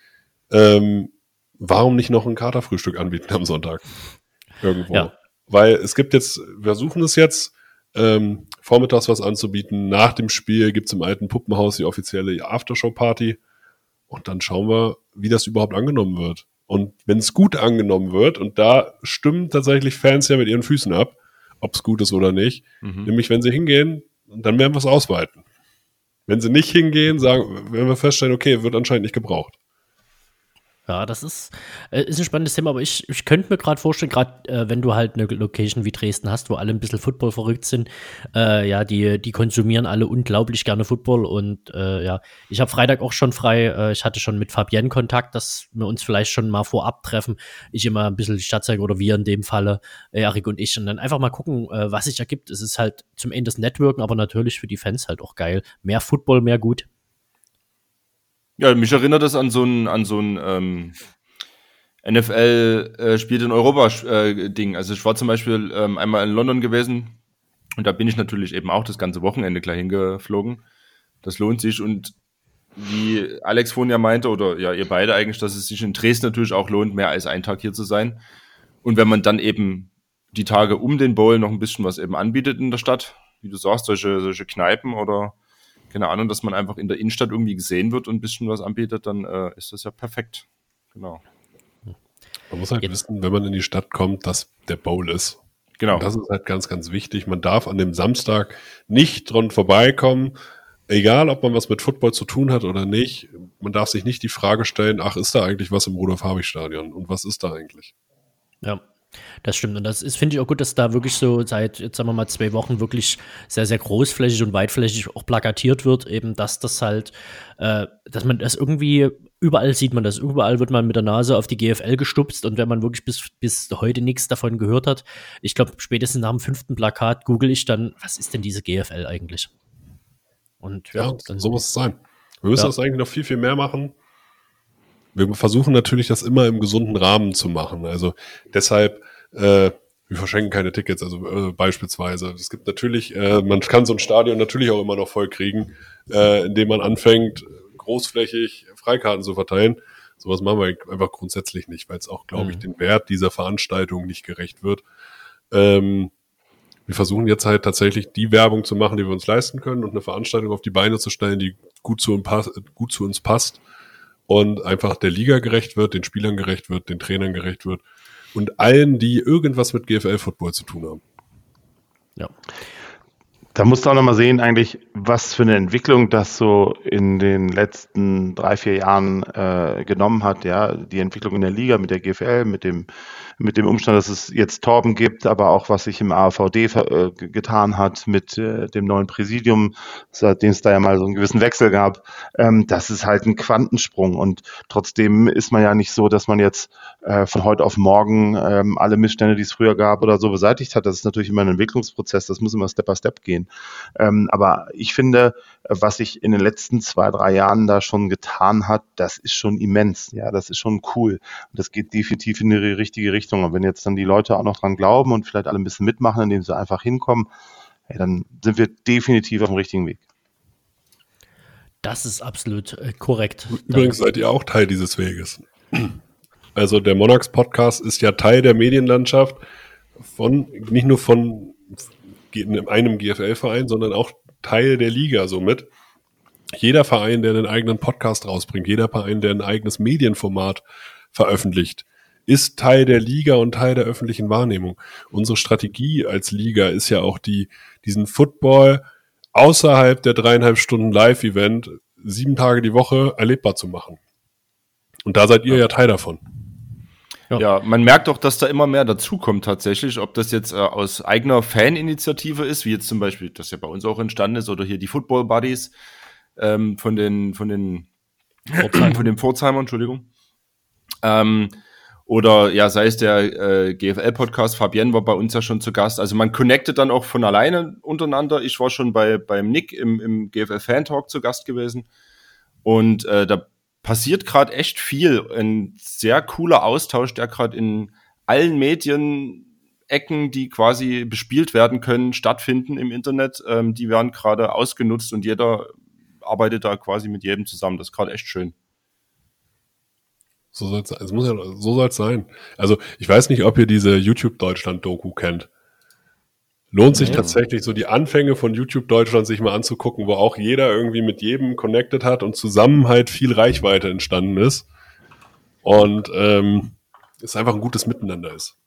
warum nicht noch ein Katerfrühstück anbieten am Sonntag? Irgendwo. Ja. Weil es gibt jetzt, wir suchen es jetzt, vormittags was anzubieten. Nach dem Spiel gibt's im alten Puppenhaus die offizielle Aftershow-Party. Und dann schauen wir, wie das überhaupt angenommen wird. Und wenn es gut angenommen wird, und da stimmen tatsächlich Fans ja mit ihren Füßen ab, ob es gut ist oder nicht, nämlich wenn sie hingehen, dann werden wir es ausweiten. Wenn sie nicht hingehen, werden wir feststellen, okay, wird anscheinend nicht gebraucht. Ja, das ist ein spannendes Thema, aber ich könnte mir gerade vorstellen, gerade wenn du halt eine Location wie Dresden hast, wo alle ein bisschen Football verrückt sind, ja, die konsumieren alle unglaublich gerne Football und ja, ich habe Freitag auch schon frei, ich hatte schon mit Fabienne Kontakt, dass wir uns vielleicht schon mal vorab treffen, ich immer ein bisschen die Stadt zeige oder wir in dem Falle, Erik und ich, und dann einfach mal gucken, was sich ergibt. Es ist halt zum Ende das Networken, aber natürlich für die Fans halt auch geil. Mehr Football, mehr gut. Ja, mich erinnert das an so ein NFL-Spiel in Europa-Ding. Also ich war zum Beispiel einmal in London gewesen und da bin ich natürlich eben auch das ganze Wochenende gleich hingeflogen. Das lohnt sich und wie Alex vorhin ja meinte, oder ja ihr beide eigentlich, dass es sich in Dresden natürlich auch lohnt, mehr als einen Tag hier zu sein. Und wenn man dann eben die Tage um den Bowl noch ein bisschen was eben anbietet in der Stadt, wie du sagst, solche Kneipen oder keine Ahnung, dass man einfach in der Innenstadt irgendwie gesehen wird und ein bisschen was anbietet, dann ist das ja perfekt. Genau. Man muss halt wissen, wenn man in die Stadt kommt, dass der Bowl ist. Genau. Und das ist halt ganz, ganz wichtig. Man darf an dem Samstag nicht dran vorbeikommen, egal ob man was mit Football zu tun hat oder nicht. Man darf sich nicht die Frage stellen, ach, ist da eigentlich was im Rudolf-Habich-Stadion? Und was ist da eigentlich? Ja. Das stimmt. Und das ist, finde ich auch gut, dass da wirklich so seit, jetzt sagen wir mal, 2 Wochen wirklich sehr, sehr großflächig und weitflächig auch plakatiert wird, eben, dass das halt, dass man das irgendwie, überall sieht man das, überall wird man mit der Nase auf die GFL gestupst und wenn man wirklich bis heute nichts davon gehört hat, ich glaube, spätestens nach dem 5. Plakat google ich dann, was ist denn diese GFL eigentlich? Und ja, dann so muss es sein. Wir müssen das eigentlich noch viel, viel mehr machen. Wir versuchen natürlich, das immer im gesunden Rahmen zu machen. Also deshalb, wir verschenken keine Tickets, also beispielsweise. Es gibt natürlich, man kann so ein Stadion natürlich auch immer noch voll kriegen, indem man anfängt, großflächig Freikarten zu verteilen. Sowas machen wir einfach grundsätzlich nicht, weil es auch, glaube ich, den Wert dieser Veranstaltung nicht gerecht wird. Wir versuchen jetzt halt tatsächlich die Werbung zu machen, die wir uns leisten können und eine Veranstaltung auf die Beine zu stellen, die gut zu uns passt. Und einfach der Liga gerecht wird, den Spielern gerecht wird, den Trainern gerecht wird und allen, die irgendwas mit GFL-Football zu tun haben. Ja. Da musst du auch nochmal sehen, eigentlich, was für eine Entwicklung das so in den letzten 3-4 Jahren genommen hat. Ja, die Entwicklung in der Liga mit der GFL, mit dem Umstand, dass es jetzt Torben gibt, aber auch was sich im AVD getan hat mit dem neuen Präsidium, seitdem es da ja mal so einen gewissen Wechsel gab. Das ist halt ein Quantensprung und trotzdem ist man ja nicht so, dass man jetzt von heute auf morgen alle Missstände, die es früher gab oder so beseitigt hat. Das ist natürlich immer ein Entwicklungsprozess, das muss immer Step by Step gehen. Aber ich finde, was sich in den letzten 2-3 Jahren da schon getan hat, das ist schon immens. Ja, das ist schon cool. Und das geht definitiv in die richtige Richtung. Und wenn jetzt dann die Leute auch noch dran glauben und vielleicht alle ein bisschen mitmachen, indem sie einfach hinkommen, dann sind wir definitiv auf dem richtigen Weg. Das ist absolut korrekt. Übrigens seid ihr auch Teil dieses Weges. Also der Monarchs Podcast ist ja Teil der Medienlandschaft nicht nur von in einem GFL-Verein, sondern auch Teil der Liga somit. Jeder Verein, der einen eigenen Podcast rausbringt, jeder Verein, der ein eigenes Medienformat veröffentlicht, ist Teil der Liga und Teil der öffentlichen Wahrnehmung. Unsere Strategie als Liga ist ja auch diesen Football außerhalb der 3,5 Stunden Live-Event 7 Tage die Woche erlebbar zu machen. Und da seid ihr ja Teil davon. Ja, man merkt auch, dass da immer mehr dazukommt tatsächlich, ob das jetzt aus eigener Faninitiative ist, wie jetzt zum Beispiel, das ja bei uns auch entstanden ist, oder hier die Football Buddies von den Pforzheimer, Entschuldigung. Oder ja, sei es der GFL-Podcast, Fabienne war bei uns ja schon zu Gast. Also man connectet dann auch von alleine untereinander. Ich war schon beim Nick im GFL-Fan-Talk zu Gast gewesen. Und da passiert gerade echt viel. Ein sehr cooler Austausch, der gerade in allen Medienecken, die quasi bespielt werden können, stattfinden im Internet. Die werden gerade ausgenutzt und jeder arbeitet da quasi mit jedem zusammen. Das ist gerade echt schön. So soll es sein. Also ich weiß nicht, ob ihr diese YouTube-Deutschland-Doku kennt. Lohnt sich tatsächlich so die Anfänge von YouTube Deutschland sich mal anzugucken, wo auch jeder irgendwie mit jedem connected hat und zusammen halt viel Reichweite entstanden ist. Und es einfach ein gutes Miteinander ist.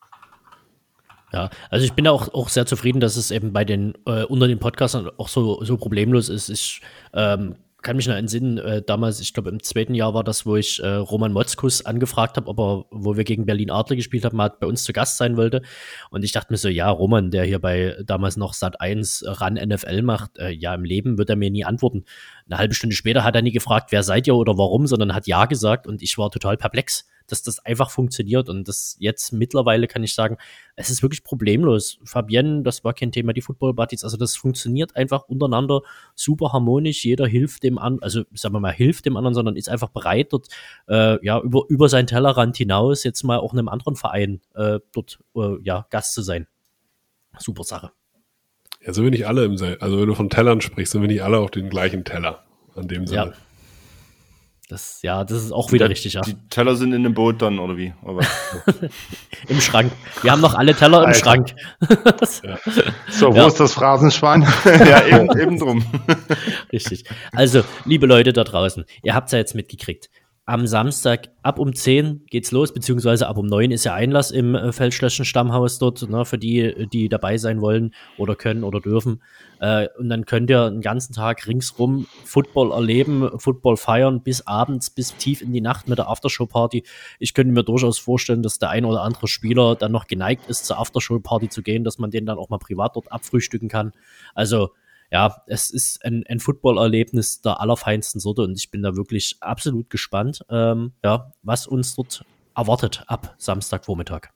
Ja, also ich bin da auch sehr zufrieden, dass es eben bei den unter den Podcastern auch so problemlos ist. Ich kann mich noch entsinnen, damals, ich glaube im 2. Jahr war das, wo ich Roman Motzkus angefragt habe, wo wir gegen Berlin Adler gespielt haben, mal bei uns zu Gast sein wollte. Und ich dachte mir so, ja, Roman, der hier bei damals noch Sat.1 ran NFL macht, ja, im Leben wird er mir nie antworten. Eine halbe Stunde später hat er nie gefragt, wer seid ihr oder warum, sondern hat ja gesagt und ich war total perplex, dass das einfach funktioniert und das jetzt mittlerweile kann ich sagen, es ist wirklich problemlos. Fabienne, das war kein Thema, die Football Buddies, also das funktioniert einfach untereinander super harmonisch, jeder hilft dem anderen, also sagen wir mal, hilft dem anderen, sondern ist einfach bereit, dort über seinen Tellerrand hinaus jetzt mal auch in einem anderen Verein dort Gast zu sein. Super Sache. Ja, sind wir nicht alle also wenn du von Tellern sprichst, sind wir nicht alle auf den gleichen Teller, an dem Sinne. Ja. Das ist auch wieder richtig, ja. Die Teller sind in dem Boot dann, oder wie? Aber im Schrank. Wir haben noch alle Teller im Schrank. Ja. So, wo ist das Phrasenschwein? Ja, eben drum. Richtig. Also, liebe Leute da draußen, ihr habt es ja jetzt mitgekriegt. Am Samstag ab um 10 geht's los, beziehungsweise ab um 9 ist ja Einlass im Feldschlösschen Stammhaus dort, ne, für die dabei sein wollen oder können oder dürfen. Und dann könnt ihr den ganzen Tag ringsrum Football erleben, Football feiern, bis abends, bis tief in die Nacht mit der Aftershow-Party. Ich könnte mir durchaus vorstellen, dass der ein oder andere Spieler dann noch geneigt ist, zur Aftershow-Party zu gehen, dass man den dann auch mal privat dort abfrühstücken kann. Also, ja, es ist ein Football-Erlebnis der allerfeinsten Sorte und ich bin da wirklich absolut gespannt, was uns dort erwartet ab Samstagvormittag.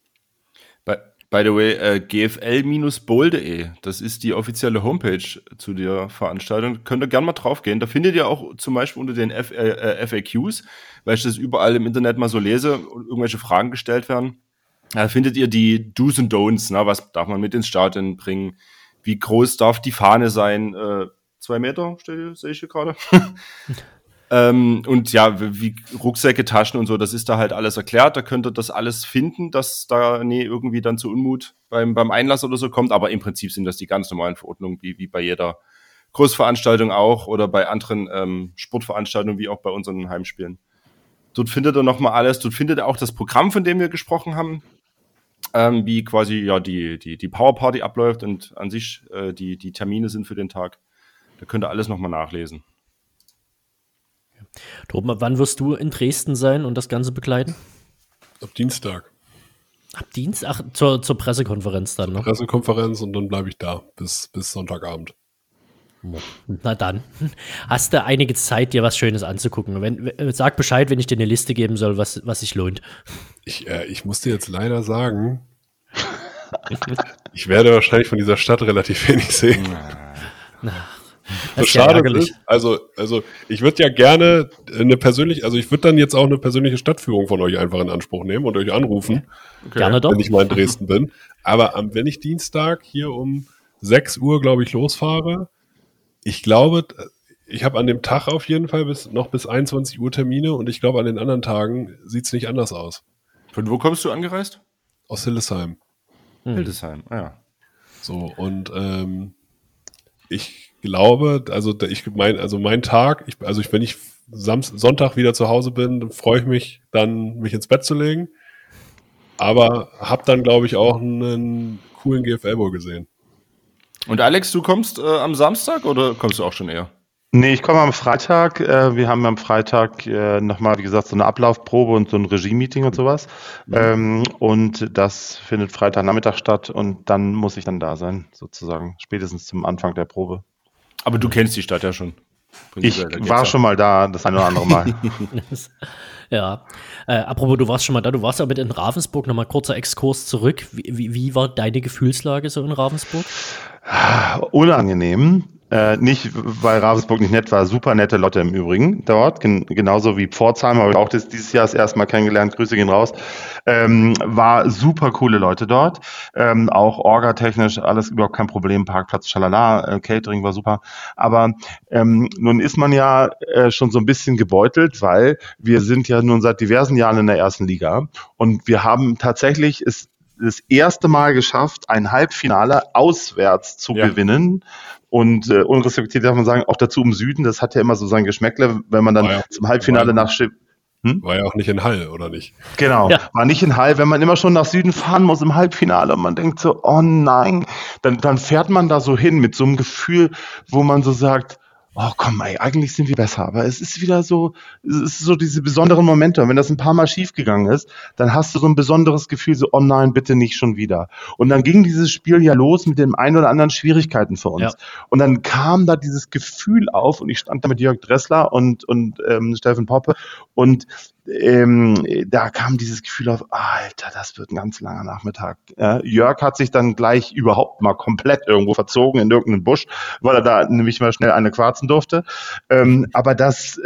By the way, gfl-bowl.de, das ist die offizielle Homepage zu der Veranstaltung. Könnt ihr gerne mal drauf gehen. Da findet ihr auch zum Beispiel unter den FAQs, weil ich das überall im Internet mal so lese und irgendwelche Fragen gestellt werden. Da findet ihr die Do's und Don'ts, was darf man mit ins Stadion bringen, wie groß darf die Fahne sein? 2 Meter, sehe ich hier gerade. Und ja, wie Rucksäcke, Taschen und so, das ist da halt alles erklärt. Da könnt ihr das alles finden, dass da irgendwie dann zu Unmut beim Einlass oder so kommt. Aber im Prinzip sind das die ganz normalen Verordnungen, wie bei jeder Großveranstaltung auch oder bei anderen Sportveranstaltungen, wie auch bei unseren Heimspielen. Dort findet ihr nochmal alles. Dort findet ihr auch das Programm, von dem wir gesprochen haben. wie quasi die Powerparty abläuft und an sich die Termine sind für den Tag. Da könnt ihr alles nochmal nachlesen. Toben, wann wirst du in Dresden sein und das Ganze begleiten? Ab Dienstag. Ab Dienstag? Zur Pressekonferenz dann, ne? Pressekonferenz und dann bleibe ich da bis Sonntagabend. Na dann. Hast du einige Zeit, dir was Schönes anzugucken? Sag Bescheid, wenn ich dir eine Liste geben soll, was sich lohnt. Ich muss dir jetzt leider sagen, ich werde wahrscheinlich von dieser Stadt relativ wenig sehen. Das ist schade ärgerlich. ist, also ich würde ja gerne ich würde dann jetzt auch eine persönliche Stadtführung von euch einfach in Anspruch nehmen und euch anrufen, Gerne doch. wenn ich mal in Dresden bin. Aber wenn ich Dienstag hier um 6 Uhr, glaube ich, losfahre, ich glaube, ich habe an dem Tag auf jeden Fall bis 21 Uhr Termine und ich glaube, an den anderen Tagen sieht es nicht anders aus. Von wo kommst du angereist? Aus Hildesheim. Hildesheim, ja. So, und ich glaube, mein Tag, wenn ich Sonntag wieder zu Hause bin, dann freue ich mich, dann mich ins Bett zu legen. Aber habe dann, glaube ich, auch einen coolen GFL Bowl gesehen. Und Alex, du kommst am Samstag oder kommst du auch schon eher? Nee, ich komme am Freitag. Wir haben am Freitag nochmal, wie gesagt, so eine Ablaufprobe und so ein Regie-Meeting und sowas. Und das findet Freitagnachmittag statt und dann muss ich dann da sein, sozusagen, spätestens zum Anfang der Probe. Aber du kennst die Stadt ja schon. Ich war schon mal da, das eine oder andere Mal. Ja. Apropos, du warst schon mal da, du warst ja mit in Ravensburg, nochmal kurzer Exkurs zurück. Wie war deine Gefühlslage so in Ravensburg? Unangenehm. Nicht, weil Ravensburg nicht nett war, super nette Leute im Übrigen dort, genauso wie Pforzheim, habe ich auch dieses Jahr das erste Mal kennengelernt, Grüße gehen raus, war super coole Leute dort, auch orga-technisch alles überhaupt kein Problem, Parkplatz, schalala, Catering war super, aber nun ist man ja schon so ein bisschen gebeutelt, weil wir sind ja nun seit diversen Jahren in der ersten Liga und wir haben tatsächlich das erste Mal geschafft, ein Halbfinale auswärts zu gewinnen. Und unrespektiert darf man sagen, auch dazu im Süden, das hat ja immer so sein Geschmäckle, wenn man dann zum Halbfinale War ja auch nicht in Hall, oder nicht? Genau, war nicht in Hall, wenn man immer schon nach Süden fahren muss im Halbfinale und man denkt so, oh nein, dann fährt man da so hin mit so einem Gefühl, wo man so sagt, oh komm, ey, eigentlich sind wir besser, aber es ist wieder so, es ist so diese besonderen Momente. Und wenn das ein paar Mal schief gegangen ist, dann hast du so ein besonderes Gefühl, so, oh nein, bitte nicht schon wieder. Und dann ging dieses Spiel ja los mit dem einen oder anderen Schwierigkeiten für uns. Ja. Und dann kam da dieses Gefühl auf und ich stand da mit Jörg Dressler und Steffen Poppe und da kam dieses Gefühl auf, Alter, das wird ein ganz langer Nachmittag. Jörg hat sich dann gleich überhaupt mal komplett irgendwo verzogen in irgendeinen Busch, weil er da nämlich mal schnell eine quarzen durfte. Aber das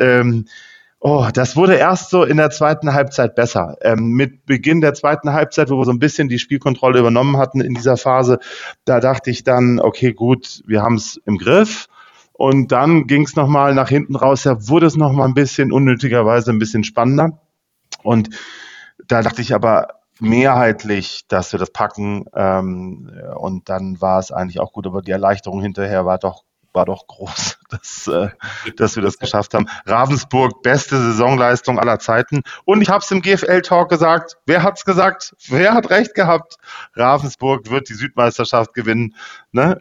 wurde erst so in der zweiten Halbzeit besser. Mit Beginn der zweiten Halbzeit, wo wir so ein bisschen die Spielkontrolle übernommen hatten in dieser Phase, da dachte ich dann, okay, gut, wir haben es im Griff. Und dann ging es nochmal nach hinten raus, da wurde es nochmal ein bisschen unnötigerweise ein bisschen spannender. Und da dachte ich aber mehrheitlich, dass wir das packen. Und dann war es eigentlich auch gut, aber die Erleichterung hinterher war doch groß, dass wir das geschafft haben. Ravensburg, beste Saisonleistung aller Zeiten. Und ich habe es im GFL-Talk gesagt. Wer hat's gesagt? Wer hat recht gehabt? Ravensburg wird die Südmeisterschaft gewinnen. Ne?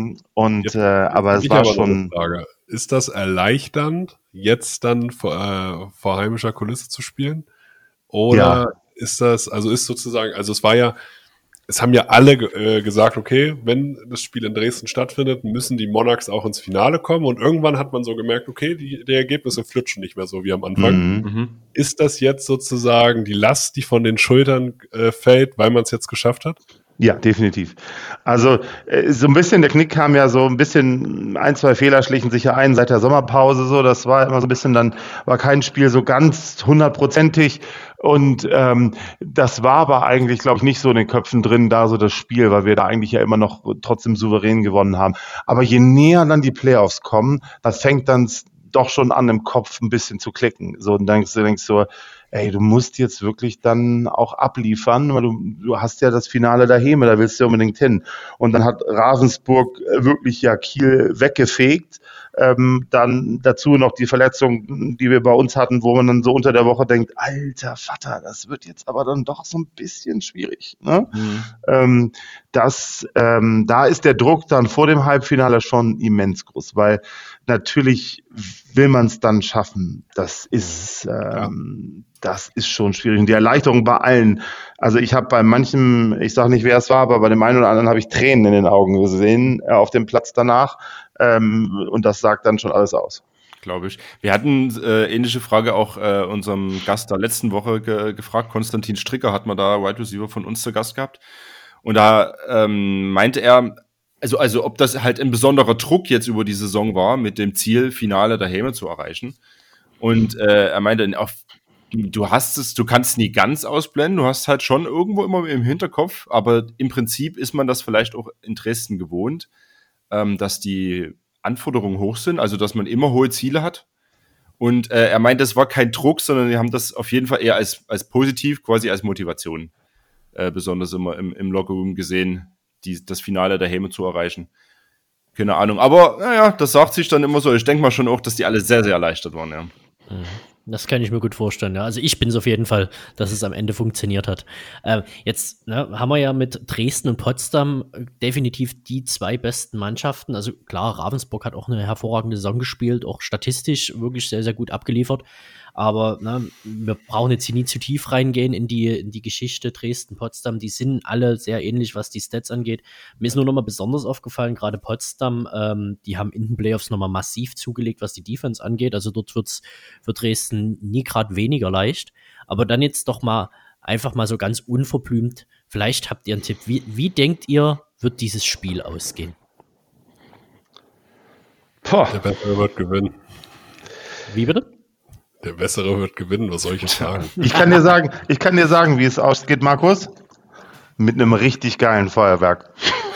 Aber es war schon... Ist das erleichternd, jetzt dann vor heimischer Kulisse zu spielen? Oder ist sozusagen, also es haben ja alle gesagt, okay, wenn das Spiel in Dresden stattfindet, müssen die Monarchs auch ins Finale kommen. Und irgendwann hat man so gemerkt, okay, die Ergebnisse flutschen nicht mehr so wie am Anfang. Ist das jetzt sozusagen die Last, die von den Schultern fällt, weil man es jetzt geschafft hat? Ja, definitiv. Also so ein bisschen, der Knick kam ja so ein bisschen, 1, 2 Fehler schlichen sich ja ein seit der Sommerpause so, das war immer so ein bisschen, dann war kein Spiel so ganz 100%ig und das war aber eigentlich, glaube ich, nicht so in den Köpfen drin, da so das Spiel, weil wir da eigentlich ja immer noch trotzdem souverän gewonnen haben. Aber je näher dann die Playoffs kommen, da fängt dann doch schon an, im Kopf ein bisschen zu klicken. So, und denkst so, ey, du musst jetzt wirklich dann auch abliefern, weil du hast ja das Finale daheim, da willst du ja unbedingt hin. Und dann hat Ravensburg wirklich ja Kiel weggefegt. Dann dazu noch die Verletzung, die wir bei uns hatten, wo man dann so unter der Woche denkt, alter Vater, das wird jetzt aber dann doch so ein bisschen schwierig. Ne? Da ist der Druck dann vor dem Halbfinale schon immens groß, weil natürlich will man es dann schaffen. Das ist schon schwierig. Und die Erleichterung bei allen. Also ich habe bei manchem, ich sage nicht, wer es war, aber bei dem einen oder anderen habe ich Tränen in den Augen gesehen auf dem Platz danach. Und das sagt dann schon alles aus. Glaube ich. Wir hatten ähnliche Frage auch unserem Gast der letzten Woche gefragt. Konstantin Stricker hat mal da Wide Receiver von uns zu Gast gehabt. Und da meinte er, also ob das halt ein besonderer Druck jetzt über die Saison war, mit dem Ziel, Finale der Häme zu erreichen. Und er meinte, du kannst nie ganz ausblenden, du hast halt schon irgendwo immer im Hinterkopf, aber im Prinzip ist man das vielleicht auch in Dresden gewohnt, dass die Anforderungen hoch sind, also dass man immer hohe Ziele hat. Und er meint, das war kein Druck, sondern wir haben das auf jeden Fall eher als positiv, quasi als Motivation, besonders immer im Lockerroom gesehen, das Finale der Häme zu erreichen. Keine Ahnung, aber naja, das sagt sich dann immer so. Ich denke mal schon auch, dass die alle sehr, sehr erleichtert waren, ja. Das kann ich mir gut vorstellen, ja. Also ich bin es auf jeden Fall, dass es am Ende funktioniert hat. Jetzt haben wir ja mit Dresden und Potsdam definitiv die zwei besten Mannschaften. Also klar, Ravensburg hat auch eine hervorragende Saison gespielt, auch statistisch wirklich sehr, sehr gut abgeliefert. Aber wir brauchen jetzt hier nie zu tief reingehen in die Geschichte Dresden-Potsdam. Die sind alle sehr ähnlich, was die Stats angeht. Mir ist nur nochmal besonders aufgefallen, gerade Potsdam, die haben in den Playoffs nochmal massiv zugelegt, was die Defense angeht. Also dort wird's für Dresden nie gerade weniger leicht. Aber dann jetzt doch mal einfach mal so ganz unverblümt. Vielleicht habt ihr einen Tipp. Wie denkt ihr, wird dieses Spiel ausgehen? Der Bessere wird gewinnen. Wie bitte? Der Bessere wird gewinnen, was soll ich jetzt sagen? Ich kann dir sagen, wie es ausgeht, Markus. Mit einem richtig geilen Feuerwerk.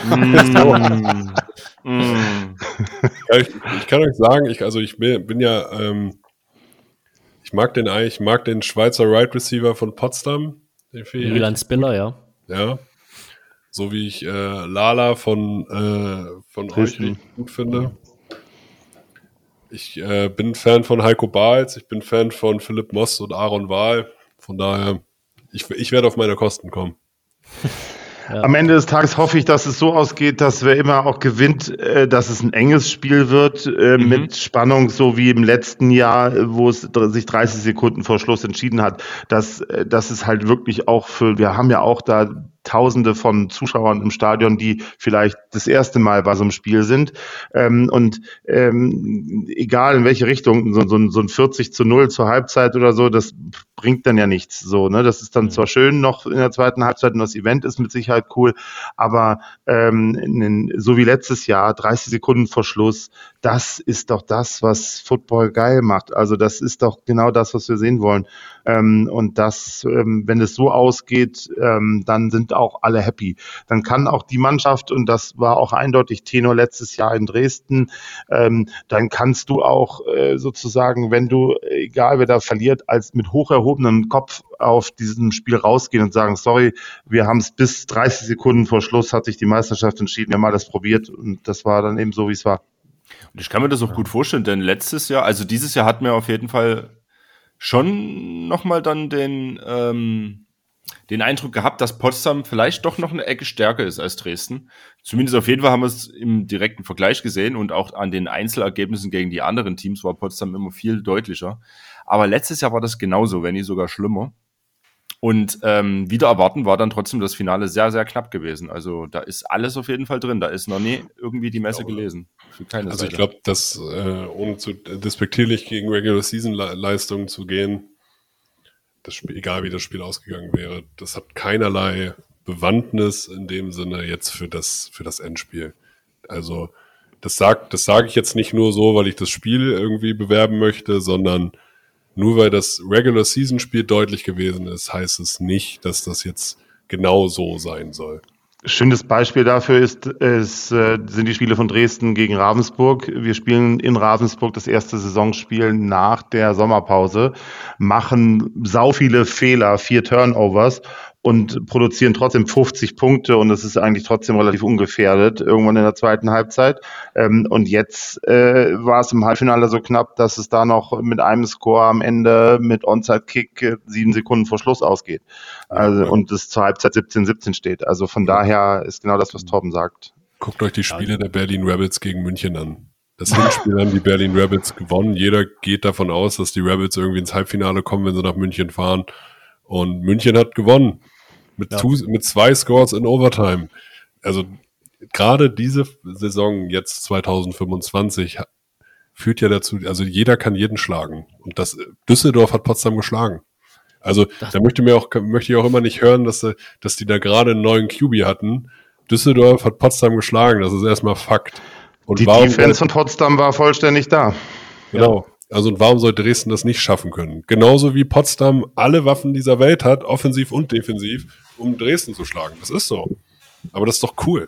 Ja, ich kann euch sagen, ich bin ja, ich mag den Schweizer Wide Receiver von Potsdam. Milan Spiller, ja. Ja. So wie ich Lala von euch richtig gut finde. Ich bin Fan von Heiko Bahls, ich bin Fan von Philipp Moss und Aaron Wahl. Von daher, ich werde auf meine Kosten kommen. Ja. Am Ende des Tages hoffe ich, dass es so ausgeht, dass wer immer auch gewinnt, dass es ein enges Spiel wird, mit Spannung, so wie im letzten Jahr, wo es sich 30 Sekunden vor Schluss entschieden hat. Das ist halt wirklich auch wir haben ja auch da Tausende von Zuschauern im Stadion, die vielleicht das erste Mal bei so einem Spiel sind. Egal in welche Richtung, so ein 40-0 zur Halbzeit oder so, das bringt dann ja nichts. So, ne? Das ist dann zwar schön noch in der zweiten Halbzeit und das Event ist mit Sicherheit cool, aber so wie letztes Jahr, 30 Sekunden vor Schluss, das ist doch das, was Football geil macht. Also das ist doch genau das, was wir sehen wollen. Und das, wenn es so ausgeht, dann sind auch alle happy. Dann kann auch die Mannschaft, und das war auch eindeutig Tenor letztes Jahr in Dresden, dann kannst du auch sozusagen, wenn du, egal wer da verliert, als mit hoch erhobenem Kopf auf diesem Spiel rausgehen und sagen, sorry, wir haben es bis 30 Sekunden vor Schluss, hat sich die Meisterschaft entschieden, wir haben alles probiert und das war dann eben so, wie es war. Und ich kann mir das auch gut vorstellen, denn dieses Jahr hatten wir auf jeden Fall schon nochmal dann den Eindruck gehabt, dass Potsdam vielleicht doch noch eine Ecke stärker ist als Dresden. Zumindest auf jeden Fall haben wir es im direkten Vergleich gesehen und auch an den Einzelergebnissen gegen die anderen Teams war Potsdam immer viel deutlicher. Aber letztes Jahr war das genauso, wenn nicht sogar schlimmer. Und wieder erwarten war dann trotzdem das Finale sehr, sehr knapp gewesen. Also da ist alles auf jeden Fall drin. Da ist noch nie irgendwie die Messe gelesen. Für keine Seite. Ich glaube, dass ohne zu despektierlich gegen Regular-Season-Leistungen zu gehen, das Spiel, egal wie das Spiel ausgegangen wäre, das hat keinerlei Bewandtnis in dem Sinne jetzt für das Endspiel. Also das sage ich jetzt nicht nur so, weil ich das Spiel irgendwie bewerben möchte, sondern nur weil das Regular-Season-Spiel deutlich gewesen ist, heißt es nicht, dass das jetzt genau so sein soll. Schönes Beispiel dafür sind die Spiele von Dresden gegen Ravensburg. Wir spielen in Ravensburg das erste Saisonspiel nach der Sommerpause, machen sau viele Fehler, 4 Turnovers und produzieren trotzdem 50 Punkte und das ist eigentlich trotzdem relativ ungefährdet, irgendwann in der zweiten Halbzeit. Und jetzt war es im Halbfinale so knapp, dass es da noch mit einem Score am Ende mit Onside-Kick 7 Sekunden vor Schluss ausgeht. Also, und es zur Halbzeit 17-17 steht. Also von daher ist genau das, was Torben sagt. Guckt euch die Spiele der Berlin Rebels gegen München an. Das Hinspiel haben die Berlin Rebels gewonnen. Jeder geht davon aus, dass die Rebels irgendwie ins Halbfinale kommen, wenn sie nach München fahren. Und München hat gewonnen. Mit 2 Scores in Overtime. Also gerade diese Saison jetzt 2025 führt ja dazu, also jeder kann jeden schlagen. Und Düsseldorf hat Potsdam geschlagen. Also da möchte ich auch immer nicht hören, dass die da gerade einen neuen QB hatten. Düsseldorf hat Potsdam geschlagen, das ist erstmal Fakt. Und die Defense von Potsdam war vollständig da. Genau. Also und warum soll Dresden das nicht schaffen können? Genauso wie Potsdam alle Waffen dieser Welt hat, offensiv und defensiv, um Dresden zu schlagen. Das ist so. Aber das ist doch cool.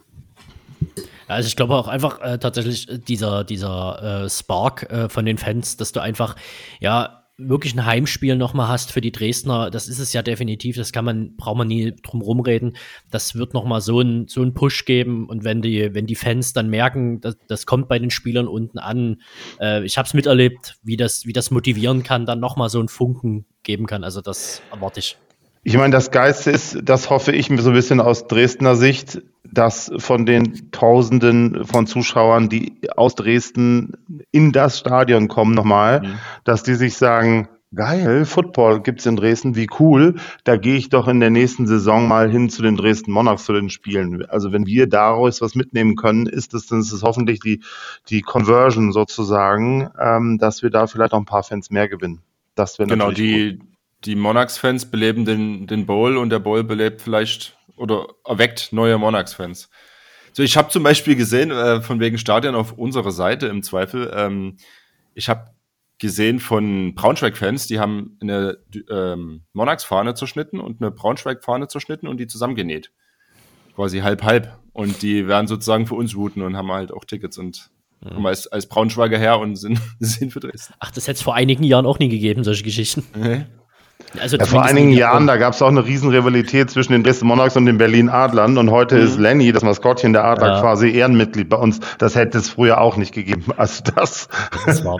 Also ich glaube auch einfach tatsächlich dieser Spark von den Fans, dass du einfach wirklich ein Heimspiel nochmal hast für die Dresdner, das ist es ja definitiv, braucht man nie drum rumreden, das wird nochmal so ein Push geben und wenn die Fans dann merken, das kommt bei den Spielern unten an, ich habe es miterlebt, wie das motivieren kann, dann nochmal so einen Funken geben kann, also das erwarte ich. Ich meine, das Geilste ist, das hoffe ich mir so ein bisschen aus Dresdner Sicht, dass von den Tausenden von Zuschauern, die aus Dresden in das Stadion kommen nochmal, dass die sich sagen, geil, Football gibt's in Dresden, wie cool, da gehe ich doch in der nächsten Saison mal hin zu den Dresden Monarchs, zu den Spielen. Also wenn wir daraus was mitnehmen können, ist es hoffentlich die Conversion sozusagen, dass wir da vielleicht noch ein paar Fans mehr gewinnen. Das wäre natürlich cool. Die Monarchs-Fans beleben den Bowl und der Bowl belebt vielleicht oder erweckt neue Monarchs-Fans. So, ich habe zum Beispiel gesehen, von wegen Stadion auf unserer Seite im Zweifel, ich habe gesehen von Braunschweig-Fans, die haben eine Monarchs-Fahne zerschnitten und eine Braunschweig-Fahne zerschnitten und die zusammengenäht. Quasi halb. Und die werden sozusagen für uns routen und haben halt auch Tickets und kommen als Braunschweiger her und sind für Dresden. Ach, das hätte es vor einigen Jahren auch nie gegeben, solche Geschichten. Okay. Also vor einigen Jahren, da gab es auch eine Riesenrivalität zwischen den Dresden Monarchs und den Berlin Adlern und heute ist Lenny, das Maskottchen der Adler, quasi Ehrenmitglied bei uns. Das hätte es früher auch nicht gegeben. Also das war.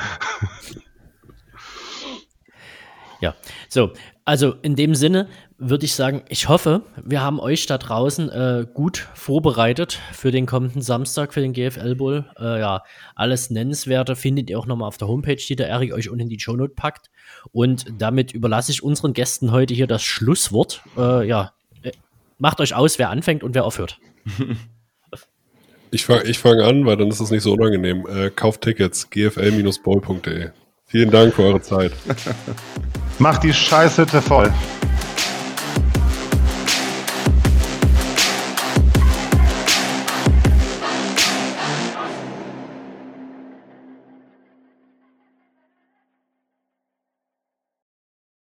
Ja, so, also in dem Sinne würde ich sagen, ich hoffe, wir haben euch da draußen gut vorbereitet für den kommenden Samstag, für den GFL Bowl. Alles Nennenswerte findet ihr auch nochmal auf der Homepage, die der Erik euch unten in die Shownote packt. Und damit überlasse ich unseren Gästen heute hier das Schlusswort. Macht euch aus, wer anfängt und wer aufhört. Ich fange an, weil dann ist es nicht so unangenehm. Kauft Tickets, gfl-bowl.de. Vielen Dank für eure Zeit. Macht die Scheißhütte voll.